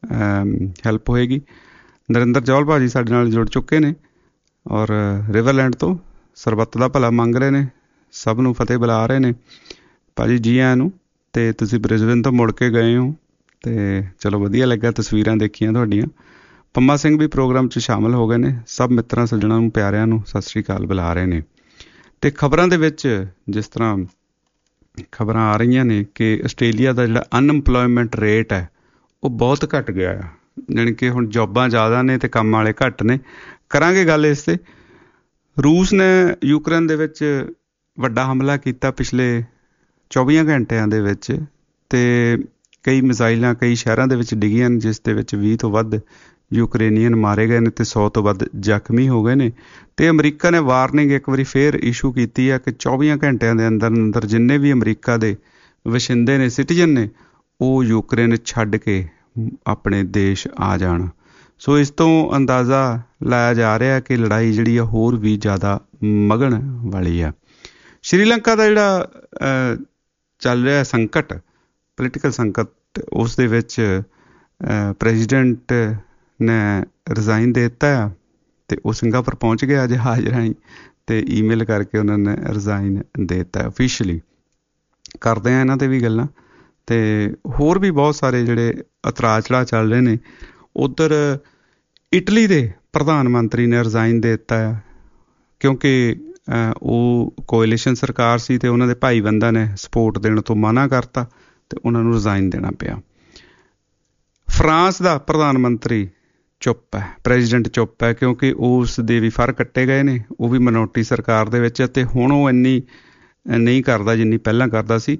S1: ਹੈਲਪ ਹੋਏਗੀ। ਨਰਿੰਦਰ ਜੌਲ ਭਾਜੀ ਸਾਡੇ ਨਾਲ ਜੁੜ ਚੁੱਕੇ ਨੇ ਔਰ ਰਿਵਰਲੈਂਡ ਤੋਂ ਸਰਬੱਤ ਦਾ ਭਲਾ ਮੰਗ ਰਹੇ ਨੇ, ਸਭ ਨੂੰ ਫਤਿਹ ਬੁਲਾ ਰਹੇ ਨੇ। ਭਾਜੀ ਜੀ ਆਇਆਂ ਨੂੰ। ਅਤੇ ਤੁਸੀਂ ਬ੍ਰਿਸਬੇਨ ਤੋਂ ਮੁੜ ਕੇ ਗਏ ਹੋ ਅਤੇ ਚਲੋ ਵਧੀਆ ਲੱਗਾ, ਤਸਵੀਰਾਂ ਦੇਖੀਆਂ ਤੁਹਾਡੀਆਂ। ਪੰਮਾ ਸਿੰਘ ਵੀ ਪ੍ਰੋਗਰਾਮ 'ਚ ਸ਼ਾਮਿਲ ਹੋ ਗਏ ਨੇ। ਸਭ ਮਿੱਤਰਾਂ ਸੱਜਣਾਂ ਨੂੰ, ਪਿਆਰਿਆਂ ਨੂੰ ਸਤਿ ਸ਼੍ਰੀ ਅਕਾਲ ਬੁਲਾ ਰਹੇ ਨੇ। ਅਤੇ ਖਬਰਾਂ ਦੇ ਵਿੱਚ ਜਿਸ ਤਰ੍ਹਾਂ ਖਬਰਾਂ ਆ ਰਹੀਆਂ ਨੇ ਕਿ ਆਸਟ੍ਰੇਲੀਆ ਦਾ ਜਿਹੜਾ ਅਨਐਮਪਲੋਇਮੈਂਟ ਰੇਟ ਹੈ ਉਹ ਬਹੁਤ ਘੱਟ ਗਿਆ ਆ, ਜਾਣੀ ਕਿ ਹੁਣ ਜੋਬਾਂ ਜ਼ਿਆਦਾ ਨੇ ਅਤੇ ਕੰਮ ਵਾਲੇ ਘੱਟ ਨੇ। ਕਰਾਂਗੇ ਗੱਲ ਇਸ 'ਤੇ। ਰੂਸ ਨੇ ਯੂਕਰੇਨ ਦੇ ਵਿੱਚ ਵੱਡਾ ਹਮਲਾ ਕੀਤਾ ਪਿਛਲੇ ਚੌਵੀਆਂ ਘੰਟਿਆਂ ਦੇ ਵਿੱਚ, ਅਤੇ ਕਈ ਮਿਜ਼ਾਈਲਾਂ ਕਈ ਸ਼ਹਿਰਾਂ ਦੇ ਵਿੱਚ ਡਿੱਗੀਆਂ ਨੇ, ਜਿਸ ਦੇ ਵਿੱਚ ਵੀਹ ਤੋਂ ਵੱਧ ਯੂਕਰੇਨੀਅਨ ਮਾਰੇ ਗਏ ਨੇ ਅਤੇ ਸੌ ਤੋਂ ਵੱਧ ਜ਼ਖਮੀ ਹੋ ਗਏ ਨੇ। ਅਤੇ ਅਮਰੀਕਾ ਨੇ ਵਾਰਨਿੰਗ ਇੱਕ ਵਾਰੀ ਫੇਰ ਇਸ਼ੂ ਕੀਤੀ ਹੈ ਕਿ ਚੌਵੀਆਂ ਘੰਟਿਆਂ ਦੇ ਅੰਦਰ ਅੰਦਰ ਜਿੰਨੇ ਵੀ ਅਮਰੀਕਾ ਦੇ ਵਸਿੰਦੇ ਨੇ, ਸਿਟੀਜ਼ਨ ਨੇ, ਉਹ ਯੂਕਰੇਨ ਛੱਡ ਕੇ ਆਪਣੇ ਦੇਸ਼ ਆ ਜਾਣ। ਸੋ ਇਸ ਤੋਂ ਅੰਦਾਜ਼ਾ ਲਾਇਆ ਜਾ ਰਿਹਾ ਕਿ ਲੜਾਈ ਜਿਹੜੀ ਆ ਹੋਰ ਵੀ ਜ਼ਿਆਦਾ ਮਗਣ ਵਾਲੀ ਆ। ਸ਼੍ਰੀਲੰਕਾ ਦਾ ਜਿਹੜਾ ਚੱਲ ਰਿਹਾ ਸੰਕਟ, ਪੋਲੀਟੀਕਲ ਸੰਕਟ, ਉਸ ਦੇ ਵਿੱਚ ਪ੍ਰੈਜ਼ੀਡੈਂਟ ਨੇ ਰਿਜ਼ਾਈਨ ਦੇ ਦਿੱਤਾ ਆ ਅਤੇ ਉਹ ਸਿੰਗਾਪੁਰ ਪਹੁੰਚ ਗਿਆ ਜਹਾਜ਼ ਰਾਹੀਂ, ਅਤੇ ਈਮੇਲ ਕਰਕੇ ਉਹਨਾਂ ਨੇ ਰਿਜ਼ਾਈਨ ਦੇ ਦਿੱਤਾ ਓਫੀਸ਼ਲੀ। ਕਰਦੇ ਆ ਇਹਨਾਂ 'ਤੇ ਵੀ ਗੱਲਾਂ। ਅਤੇ ਹੋਰ ਵੀ ਬਹੁਤ ਸਾਰੇ ਜਿਹੜੇ ਉਤਰਾਅ ਚੜਾਅ ਚੱਲ ਰਹੇ ਨੇ। ਉੱਧਰ ਇਟਲੀ ਦੇ ਪ੍ਰਧਾਨ ਮੰਤਰੀ ਨੇ ਰਿਜ਼ਾਈਨ ਦੇ ਦਿੱਤਾ ਆ, ਕਿਉਂਕਿ ਉਹ ਕੋਏਲੀਸ਼ਨ ਸਰਕਾਰ ਸੀ ਅਤੇ ਉਹਨਾਂ ਦੇ ਭਾਈਬੰਦਾਂ ਨੇ ਸਪੋਰਟ ਦੇਣ ਤੋਂ ਮਨਾ ਕਰਤਾ ਅਤੇ ਉਹਨਾਂ ਨੂੰ ਰਿਜ਼ਾਈਨ ਦੇਣਾ ਪਿਆ। ਫਰਾਂਸ ਦਾ ਪ੍ਰਧਾਨ ਮੰਤਰੀ ਚੁੱਪ ਹੈ, ਪ੍ਰੈਜ਼ੀਡੈਂਟ ਚੁੱਪ ਹੈ, ਕਿਉਂਕਿ ਉਸ ਦੇ ਵੀ ਫਰ ਕੱਟੇ ਗਏ ਨੇ। ਉਹ ਵੀ ਮਿਨੋਰਟੀ ਸਰਕਾਰ ਦੇ ਵਿੱਚ, ਅਤੇ ਹੁਣ ਉਹ ਇੰਨੀ ਨਹੀਂ ਕਰਦਾ ਜਿੰਨੀ ਪਹਿਲਾਂ ਕਰਦਾ ਸੀ।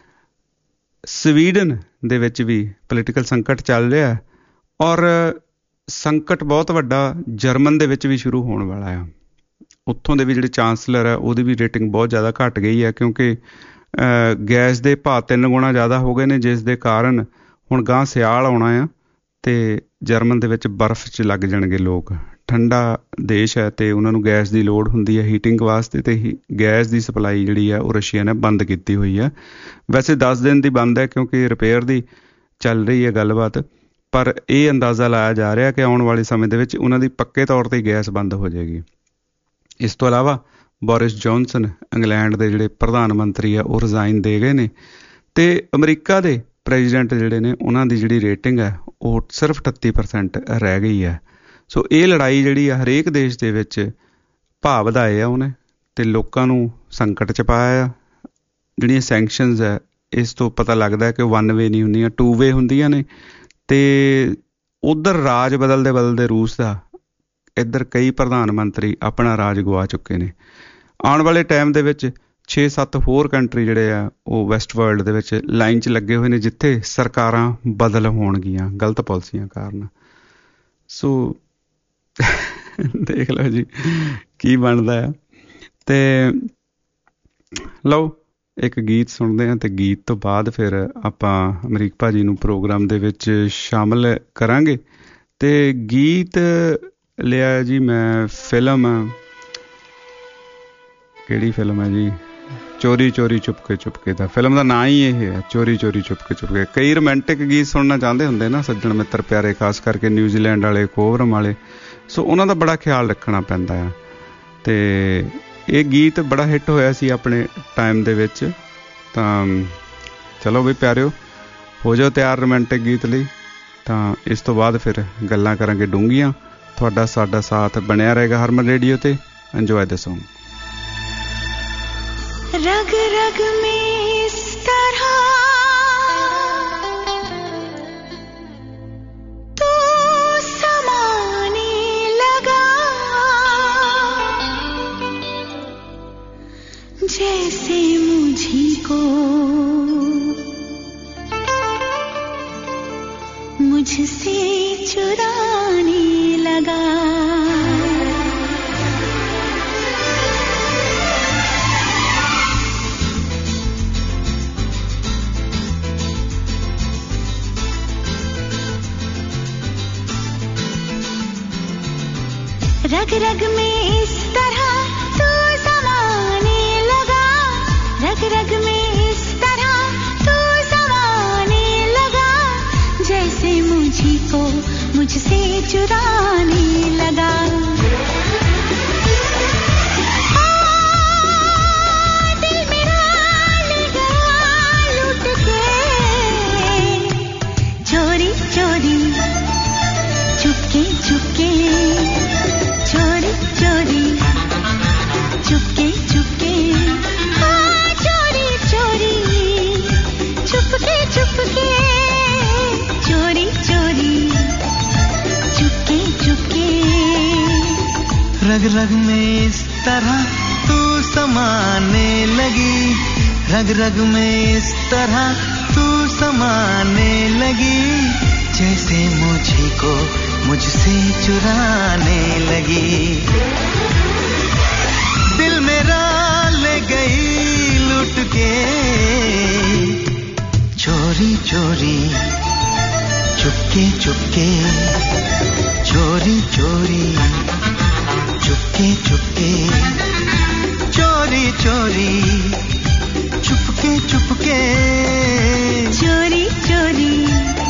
S1: ਸਵੀਡਨ ਦੇ ਵਿੱਚ ਵੀ ਪੋਲੀਟੀਕਲ ਸੰਕਟ ਚੱਲ ਰਿਹਾ, ਔਰ ਸੰਕਟ ਬਹੁਤ ਵੱਡਾ ਜਰਮਨ ਦੇ ਵਿੱਚ ਵੀ ਸ਼ੁਰੂ ਹੋਣ ਵਾਲਾ ਆ। ਉੱਥੋਂ ਦੇ ਵੀ ਜਿਹੜੇ ਚਾਂਸਲਰ ਹੈ ਉਹਦੀ ਵੀ ਰੇਟਿੰਗ ਬਹੁਤ ਜ਼ਿਆਦਾ ਘੱਟ ਗਈ ਹੈ, ਕਿਉਂਕਿ ਗੈਸ ਦੇ ਭਾਅ ਤਿੰਨ ਗੁਣਾ ਜ਼ਿਆਦਾ ਹੋ ਗਏ ਨੇ, ਜਿਸ ਦੇ ਕਾਰਨ ਹੁਣ ਗਾਂਹ ਸਿਆਲ ਆਉਣਾ ਆ ਅਤੇ ਜਰਮਨ ਦੇ ਵਿੱਚ ਬਰਫ਼ 'ਚ ਲੱਗ ਜਾਣਗੇ ਲੋਕ। ਠੰਡਾ ਦੇਸ਼ ਹੈ ਅਤੇ ਉਹਨਾਂ ਨੂੰ ਗੈਸ ਦੀ ਲੋੜ ਹੁੰਦੀ ਹੈ ਹੀਟਿੰਗ ਵਾਸਤੇ, ਅਤੇ ਹੀ ਗੈਸ ਦੀ ਸਪਲਾਈ ਜਿਹੜੀ ਹੈ ਉਹ ਰਸ਼ੀਆ ਨੇ ਬੰਦ ਕੀਤੀ ਹੋਈ ਹੈ। ਵੈਸੇ ਦਸ ਦਿਨ ਦੀ ਬੰਦ ਹੈ, ਕਿਉਂਕਿ ਰਿਪੇਅਰ ਦੀ ਚੱਲ ਰਹੀ ਹੈ ਗੱਲਬਾਤ, ਪਰ ਇਹ ਅੰਦਾਜ਼ਾ ਲਾਇਆ ਜਾ ਰਿਹਾ ਕਿ ਆਉਣ ਵਾਲੇ ਸਮੇਂ ਦੇ ਵਿੱਚ ਉਹਨਾਂ ਦੀ ਪੱਕੇ ਤੌਰ 'ਤੇ ਗੈਸ ਬੰਦ ਹੋ ਜਾਏਗੀ। ਇਸ ਤੋਂ ਇਲਾਵਾ ਬੋਰਿਸ ਜੌਨਸਨ, ਇੰਗਲੈਂਡ ਦੇ ਜਿਹੜੇ ਪ੍ਰਧਾਨ ਮੰਤਰੀ ਆ, ਉਹ ਰਿਜ਼ਾਈਨ ਦੇ ਗਏ ਨੇ, ਅਤੇ ਅਮਰੀਕਾ ਦੇ ਪ੍ਰੈਜ਼ੀਡੈਂਟ ਜਿਹੜੇ ਨੇ ਉਹਨਾਂ ਦੀ ਜਿਹੜੀ ਰੇਟਿੰਗ ਹੈ ਉਹ ਸਿਰਫ ਅਠੱਤੀ ਪਰਸੈਂਟ ਰਹਿ ਗਈ ਹੈ। ਸੋ ਇਹ ਲੜਾਈ ਜਿਹੜੀ ਆ ਹਰੇਕ ਦੇਸ਼ ਦੇ ਵਿੱਚ ਭਾਅ ਵਧਾਏ ਆ ਉਹਨੇ, ਅਤੇ ਲੋਕਾਂ ਨੂੰ ਸੰਕਟ 'ਚ ਪਾਇਆ ਆ। ਜਿਹੜੀਆਂ ਸੈਂਕਸ਼ਨਜ਼ ਹੈ ਇਸ ਤੋਂ ਪਤਾ ਲੱਗਦਾ ਕਿ ਵਨ ਵੇ ਨਹੀਂ ਹੁੰਦੀਆਂ, ਟੂ ਵੇ ਹੁੰਦੀਆਂ ਨੇ। ਅਤੇ ਉੱਧਰ ਰਾਜ ਬਦਲਦੇ ਬਦਲਦੇ ਰੂਸ ਦਾ, ਇੱਧਰ ਕਈ ਪ੍ਰਧਾਨ ਮੰਤਰੀ ਆਪਣਾ ਰਾਜ ਗਵਾ ਚੁੱਕੇ ਨੇ। ਆਉਣ ਵਾਲੇ ਟਾਈਮ ਦੇ ਵਿੱਚ ਛੇ ਸੱਤ ਹੋਰ ਕੰਟਰੀ ਜਿਹੜੇ ਆ ਉਹ ਵੈਸਟ ਵਰਲਡ ਦੇ ਵਿੱਚ ਲਾਈਨ 'ਚ ਲੱਗੇ ਹੋਏ ਨੇ, ਜਿੱਥੇ ਸਰਕਾਰਾਂ ਬਦਲ ਹੋਣਗੀਆਂ ਗਲਤ ਪਾਲਿਸੀਆਂ ਕਾਰਨ। ਸੋ ਦੇਖ ਲਓ ਜੀ ਕੀ ਬਣਦਾ ਆ। ਅਤੇ ਲਓ ਇੱਕ ਗੀਤ ਸੁਣਦੇ ਹਾਂ, ਅਤੇ ਗੀਤ ਤੋਂ ਬਾਅਦ ਫਿਰ ਆਪਾਂ ਅਮਰੀਕ ਭਾਜੀ ਨੂੰ ਪ੍ਰੋਗਰਾਮ ਦੇ ਵਿੱਚ ਸ਼ਾਮਿਲ ਕਰਾਂਗੇ। ਅਤੇ ਗੀਤ ਲਿਆ ਜੀ ਮੈਂ, ਫਿਲਮ ਕਿਹੜੀ ਫਿਲਮ ਹੈ ਜੀ, ਚੋਰੀ ਚੋਰੀ ਚੁਪਕੇ ਚੁਪਕੇ ਦਾ। ਫਿਲਮ ਦਾ ਨਾਂ ਹੀ ਇਹ ਹੈ, ਚੋਰੀ ਚੋਰੀ ਚੁਪਕੇ ਚੁਪਕੇ। ਕਈ ਰੋਮਾਂਟਿਕ ਗੀਤ ਸੁਣਨਾ ਚਾਹੁੰਦੇ ਹੁੰਦੇ ਨਾ ਸੱਜਣ ਮਿੱਤਰ ਪਿਆਰੇ, ਖਾਸ ਕਰਕੇ ਨਿਊਜ਼ੀਲੈਂਡ ਵਾਲੇ, ਕੋਵਰਮ ਵਾਲੇ। ਸੋ ਉਹਨਾਂ ਦਾ ਬੜਾ ਖਿਆਲ ਰੱਖਣਾ ਪੈਂਦਾ ਆ। ਅਤੇ ਇਹ ਗੀਤ ਬੜਾ ਹਿੱਟ ਹੋਇਆ ਸੀ ਆਪਣੇ ਟਾਈਮ ਦੇ ਵਿੱਚ। ਤਾਂ ਚਲੋ ਵੀ ਪਿਆਰਿਓ, ਹੋ ਜਾਓ ਤਿਆਰ ਰੋਮਾਂਟਿਕ ਗੀਤ ਲਈ। ਤਾਂ ਇਸ ਤੋਂ ਬਾਅਦ ਫਿਰ ਗੱਲਾਂ ਕਰਾਂਗੇ ਡੂੰਘੀਆਂ। ਤੁਹਾਡਾ ਸਾਡਾ ਸਾਥ ਬਣਿਆ ਰਹੇਗਾ ਹਰਮਨ ਰੇਡੀਓ 'ਤੇ। Enjoy the song.
S5: रग रग में इस तरह तू समाने लगा, जैसे मुझी को मुझसे चुराने लगा। रग रग में इस तरह तू समाने लगा, रग रग में इस तरह तू समाने लगा, जैसे मुझी को चुराने लगा। चुपके चुपके चोरी चोरी चुपके चुपके हाँ चोरी चोरी चुपके चुपके चोरी चोरी चुपके चुपके।
S3: रग रग में इस तरह तू समाने लगी, रग रग में इस तरह तू समाने लगी, जैसे मुझे को मुझसे चुराने लगी। दिल मेरा ले गई लुट के चोरी चोरी चुपके चुपके चोरी चोरी चुपके चुपके चोरी चोरी चुपके चुपके चोरी चोरी